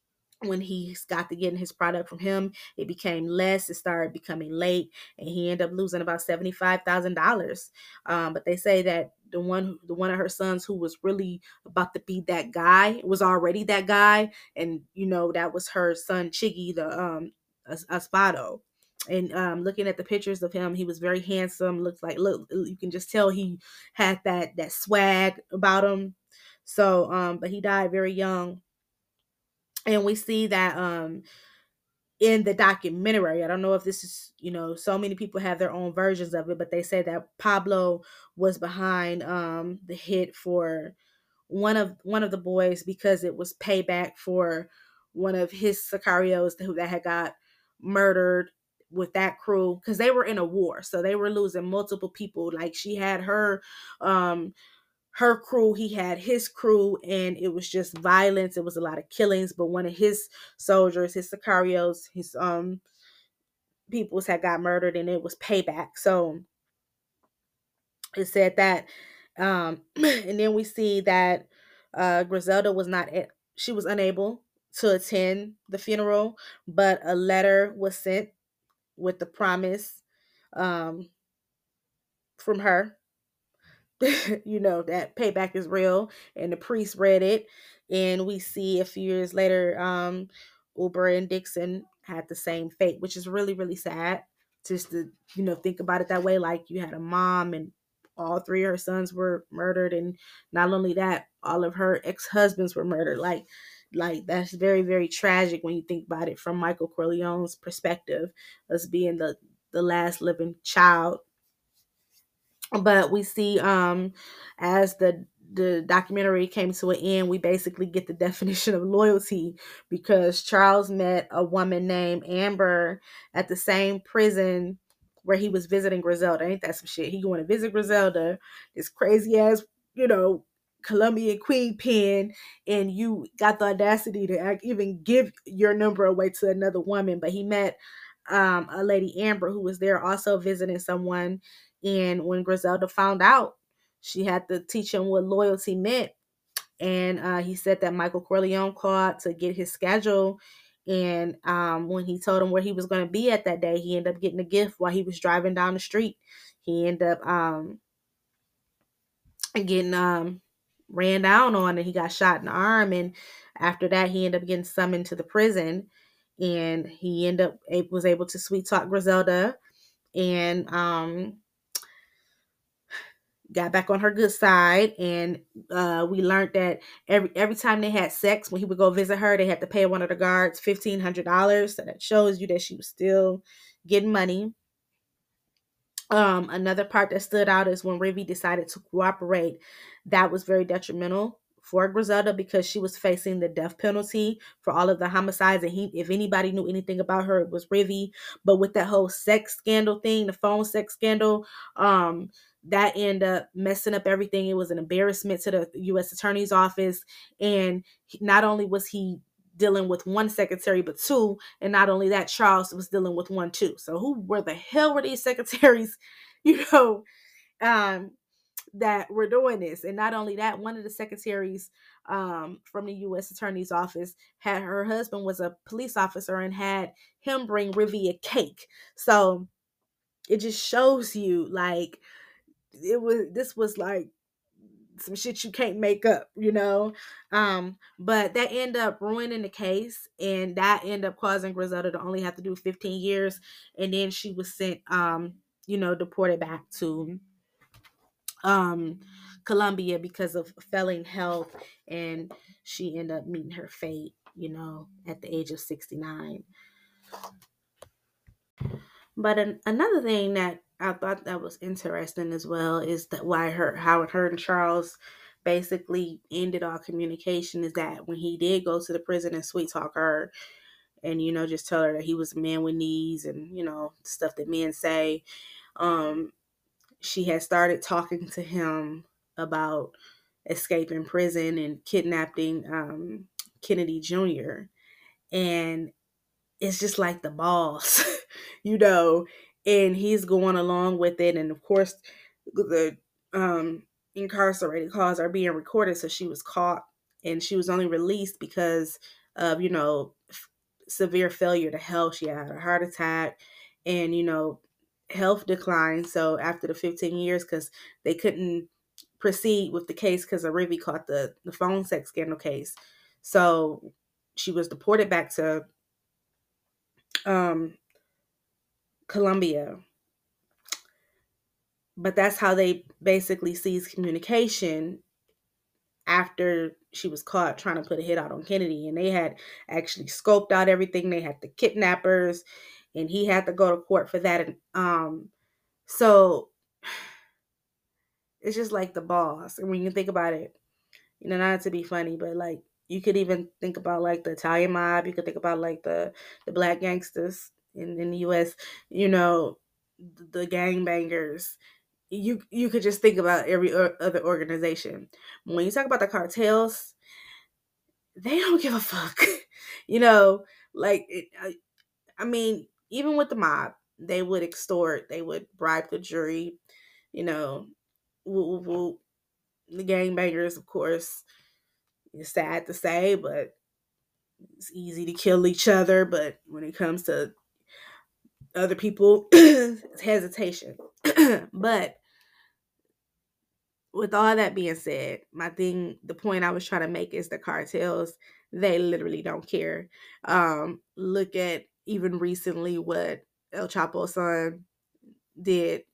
when he got to getting his product from him, it became less. It started becoming late, and he ended up losing about seventy-five thousand dollars. Um, but they say that the one, the one of her sons who was really about to be that guy was already that guy, and you know that was her son Chiggy, the um As- Aspado. And um, looking at the pictures of him, he was very handsome. Looks like look, you can just tell he had that that swag about him. So, um, but he died very young, and we see that um in the documentary. I don't know if this is, you know, so many people have their own versions of it, but they say that Pablo was behind um the hit for one of one of the boys because it was payback for one of his sicarios that, that had got murdered with that crew, because they were in a war, so they were losing multiple people. Like she had her um her crew, he had his crew, and it was just violence. It was a lot of killings, but one of his soldiers, his sicarios, his um peoples had got murdered, and it was payback. So it said that um and then we see that uh Griselda was not a- she was unable to attend the funeral, but a letter was sent with the promise um from her, you know, that payback is real. And the priest read it, and we see a few years later, um, Uber and Dixon had the same fate, which is really, really sad. Just to, you know, think about it that way. Like you had a mom, and all three of her sons were murdered, and not only that, all of her ex-husbands were murdered. Like, like that's very, very tragic when you think about it from Michael Corleone's perspective, as being the the last living child. But we see um as the the documentary came to an end, we basically get the definition of loyalty, because Charles met a woman named Amber at the same prison where he was visiting Griselda. Ain't that some shit? He going to visit Griselda, this crazy ass, you know, Colombian queen pin, and you got the audacity to act, even give your number away to another woman. But he met um, a lady, Amber, who was there also visiting someone, and when Griselda found out, she had to teach him what loyalty meant. And uh, he said that Michael Corleone called to get his schedule. And um, when he told him where he was going to be at that day, he ended up getting a gift while he was driving down the street. He ended up um, getting um, ran down on, and he got shot in the arm. And after that, he ended up getting summoned to the prison. And he ended up was able to sweet talk Griselda, and um, got back on her good side. And uh, we learned that every every time they had sex, when he would go visit her, they had to pay one of the guards fifteen hundred dollars. So that shows you that she was still getting money. Um, another part that stood out is when Rivy decided to cooperate. That was very detrimental for Griselda, because she was facing the death penalty for all of the homicides. And he, if anybody knew anything about her, it was Rivy. But with that whole sex scandal thing, the phone sex scandal, um, that ended up messing up everything. It was an embarrassment to the U S Attorney's Office. And not only was he dealing with one secretary, but two. And not only that, Charles was dealing with one too. So who were the hell were these secretaries, you know, um, that were doing this? And not only that, one of the secretaries um, from the U S Attorney's Office had, her husband was a police officer, and had him bring Rivy a cake. So it just shows you, like, it was, this was like some shit you can't make up, you know. Um, but that ended up ruining the case, and that ended up causing Griselda to only have to do fifteen years, and then she was sent, um, you know, deported back to um Colombia because of failing health, and she ended up meeting her fate, you know, at the age of sixty-nine. But an, another thing that I thought that was interesting as well is that why her how her and Charles basically ended all communication is that when he did go to the prison and sweet talk her, and you know, just tell her that he was a man with needs, and you know, stuff that men say, um she had started talking to him about escaping prison and kidnapping um Kennedy Junior And it's just like the boss, you know, and he's going along with it. And of course, the um, incarcerated calls are being recorded. So she was caught, and she was only released because of, you know, severe failure to health. She had a heart attack, and you know, health declined. So after the fifteen years, because they couldn't proceed with the case because Arrivi caught the the phone sex scandal case, so she was deported back to um, Colombia. But that's how they basically seized communication after she was caught trying to put a hit out on Kennedy. And they had actually scoped out everything. They had the kidnappers, and he had to go to court for that. And um, so it's just like the boss. And when you think about it, you know, not to be funny, but like you could even think about like the Italian mob. You could think about like the the black gangsters in, in the U S. You know, the gangbangers. You you could just think about every other organization. When you talk about the cartels, they don't give a fuck. you know, like it, I, I mean, even with the mob, they would extort, they would bribe the jury. You know, woo, woo, woo. The gangbangers, of course, it's sad to say, but it's easy to kill each other. But when it comes to other people, it's hesitation. But with all that being said, my thing, the point I was trying to make is the cartels, they literally don't care. Um, look at even recently what El Chapo's son did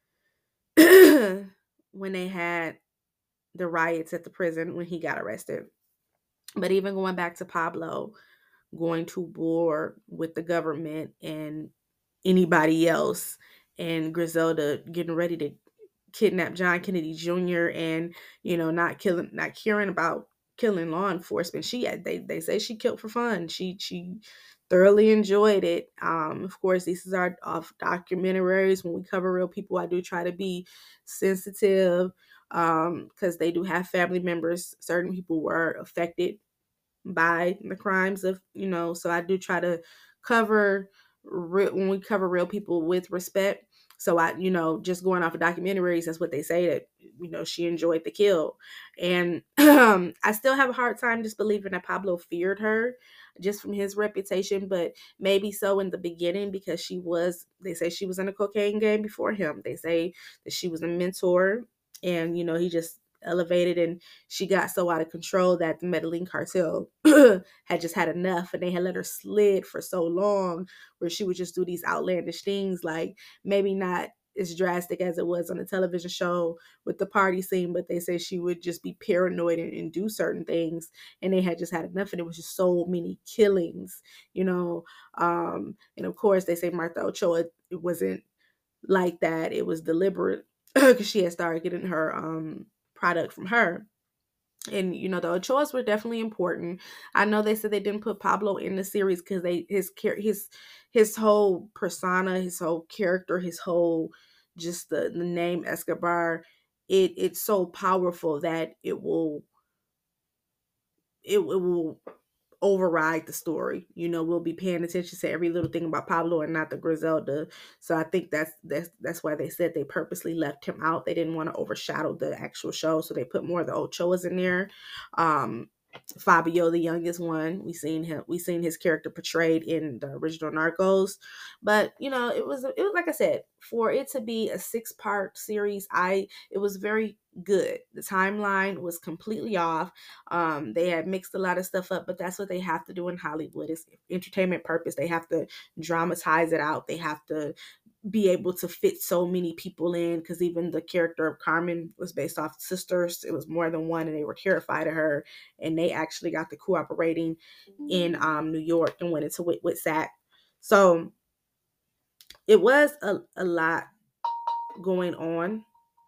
when they had the riots at the prison when he got arrested. But even going back to Pablo, going to war with the government and anybody else, and Griselda getting ready to kidnap John Kennedy Junior and, you know, not killing, not caring about killing law enforcement. She had, they, they say she killed for fun. She, she thoroughly enjoyed it. Um, of course, this is our off documentaries. When we cover real people, I do try to be sensitive, um, because they do have family members. Certain people were affected by the crimes of, you know, so I do try to cover re- when we cover real people with respect. So I, you know, just going off of documentaries, that's what they say, that, you know, she enjoyed the kill. And um, I still have a hard time just believing that Pablo feared her just from his reputation, but maybe so in the beginning because she was, they say she was in a cocaine game before him. They say that she was a mentor, and, you know, he just elevated, and she got so out of control that the Medellin cartel had just had enough, and they had let her slid for so long where she would just do these outlandish things, like maybe not as drastic as it was on the television show with the party scene, but they say she would just be paranoid and, and do certain things, and they had just had enough, and it was just so many killings, you know. Um, and of course they say Martha Ochoa, it wasn't like that. It was deliberate because she had started getting her um product from her. And you know, the Ochoas were definitely important. I know they said they didn't put Pablo in the series because they his his his whole persona, his whole character, his whole just the, the name Escobar, it it's so powerful that it will it, it will override the story. You know, we'll be paying attention to every little thing about Pablo and not the Griselda. So I think that's that's that's why they said they purposely left him out. They didn't want to overshadow the actual show, so they put more of the Ochoas in there. Um, Fabio, the youngest one, we seen him. We seen his character portrayed in the original Narcos, but you know, it was it was like I said, for it to be a six part series, I it was very good. The timeline was completely off. Um, they had mixed a lot of stuff up, but that's what they have to do in Hollywood. It's entertainment purpose. They have to dramatize it out. They have to be able to fit so many people in, because even the character of Carmen was based off sisters. It was more than one, and they were terrified of her, and they actually got the cooperating in um, New York and went into Wit Witsat. So it was a, a lot going on,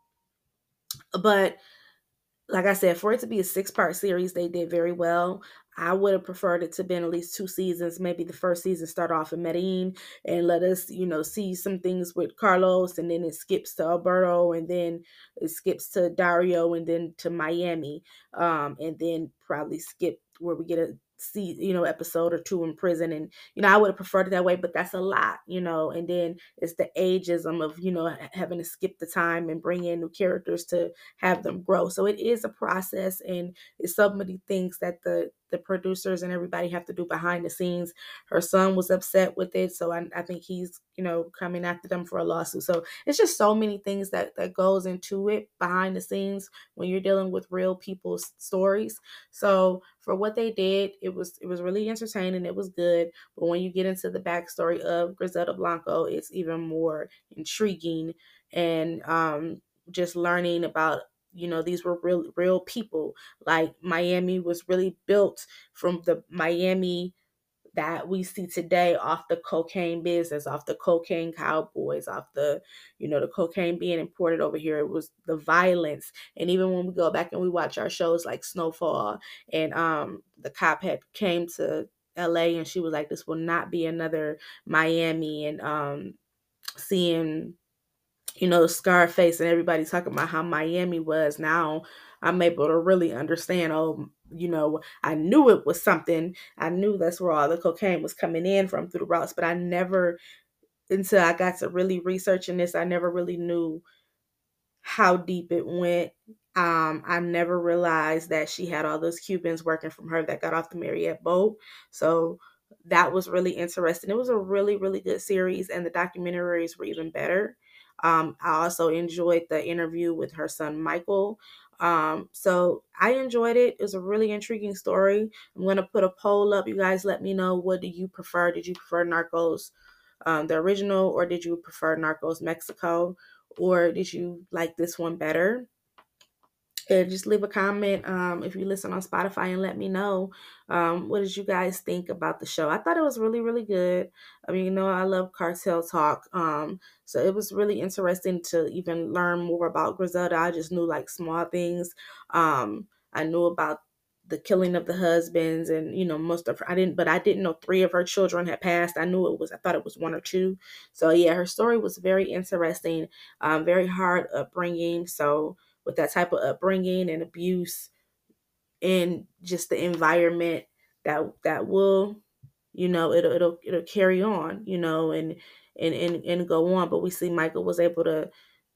but like I said, for it to be a six-part series, they did very well. I would have preferred it to been at least two seasons. Maybe the first season start off in Medellin and let us, you know, see some things with Carlos, and then it skips to Alberto, and then it skips to Dario, and then to Miami, um, and then probably skip where we get a see, you know, episode or two in prison. And, you know, I would have preferred it that way, but that's a lot, you know, and then it's the ageism of, you know, having to skip the time and bring in new characters to have them grow. So it is a process, and it's some of the things that the the producers and everybody have to do behind the scenes. Her son was upset with it, so I, I think he's, you know, coming after them for a lawsuit. So it's just so many things that that goes into it behind the scenes when you're dealing with real people's stories. So for what they did, it was it was really entertaining. It was good, but when you get into the backstory of Griselda Blanco, it's even more intriguing, and um, just learning about, you know, these were real real people. Like Miami was really built from the Miami that we see today off the cocaine business, off the cocaine cowboys, off the, you know, the cocaine being imported over here. It was the violence. And even when we go back and we watch our shows like Snowfall, and um the cop had came to L A and she was like, this will not be another Miami, and um seeing, you know, Scarface and everybody talking about how Miami was. Now I'm able to really understand, oh, you know, I knew it was something. I knew that's where all the cocaine was coming in from through the routes, but I never, until I got to really researching this, I never really knew how deep it went. Um, I never realized that she had all those Cubans working from her that got off the Mariette boat. So that was really interesting. It was a really, really good series, and the documentaries were even better. Um, I also enjoyed the interview with her son, Michael. Um, so I enjoyed it. It was a really intriguing story. I'm going to put a poll up. You guys let me know, what do you prefer? Did you prefer Narcos, um, the original, or did you prefer Narcos Mexico? Or did you like this one better? And just leave a comment um, if you listen on Spotify, and let me know, um, what did you guys think about the show. I thought it was really, really good. I mean, you know, I love cartel talk. Um, so it was really interesting to even learn more about Griselda. I just knew like small things. Um, I knew about the killing of the husbands, and, you know, most of her, I didn't, but I didn't know three of her children had passed. I knew it was, I thought it was one or two. So yeah, her story was very interesting, um, very hard upbringing. So with that type of upbringing and abuse, and just the environment that that will, you know, it'll it'll it'll carry on, you know, and and and, and go on. But we see Michael was able to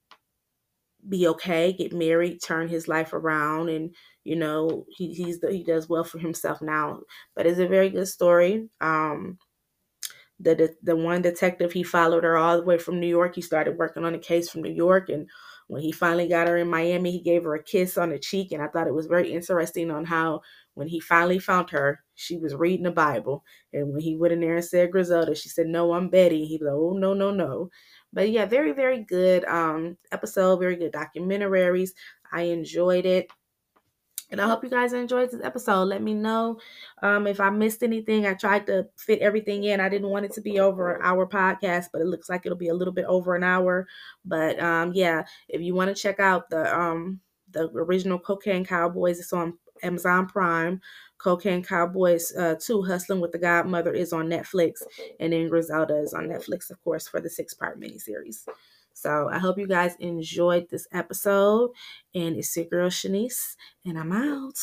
be okay, get married, turn his life around, and, you know, he he's the, he does well for himself now. But it's a very good story. Um, the, the the one detective, he followed her all the way from New York. He started working on a case from New York, and when he finally got her in Miami, he gave her a kiss on the cheek. And I thought it was very interesting on how, when he finally found her, she was reading the Bible, and when he went in there and said Griselda, she said, no, I'm Betty. He was like, oh, no, no, no. But yeah, very, very good um episode, very good documentaries. I enjoyed it. And I hope you guys enjoyed this episode. Let me know um, if I missed anything. I tried to fit everything in. I didn't want it to be over an hour podcast, but it looks like it'll be a little bit over an hour. But um, yeah, if you want to check out the um, the original Cocaine Cowboys, it's on Amazon Prime. Cocaine Cowboys uh, two, Hustling with the Godmother, is on Netflix. And then Griselda is on Netflix, of course, for the six-part miniseries. So I hope you guys enjoyed this episode. And it's your girl Shanice, and I'm out.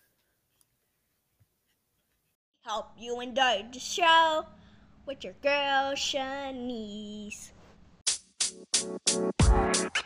Hope you enjoyed the show with your girl Shanice.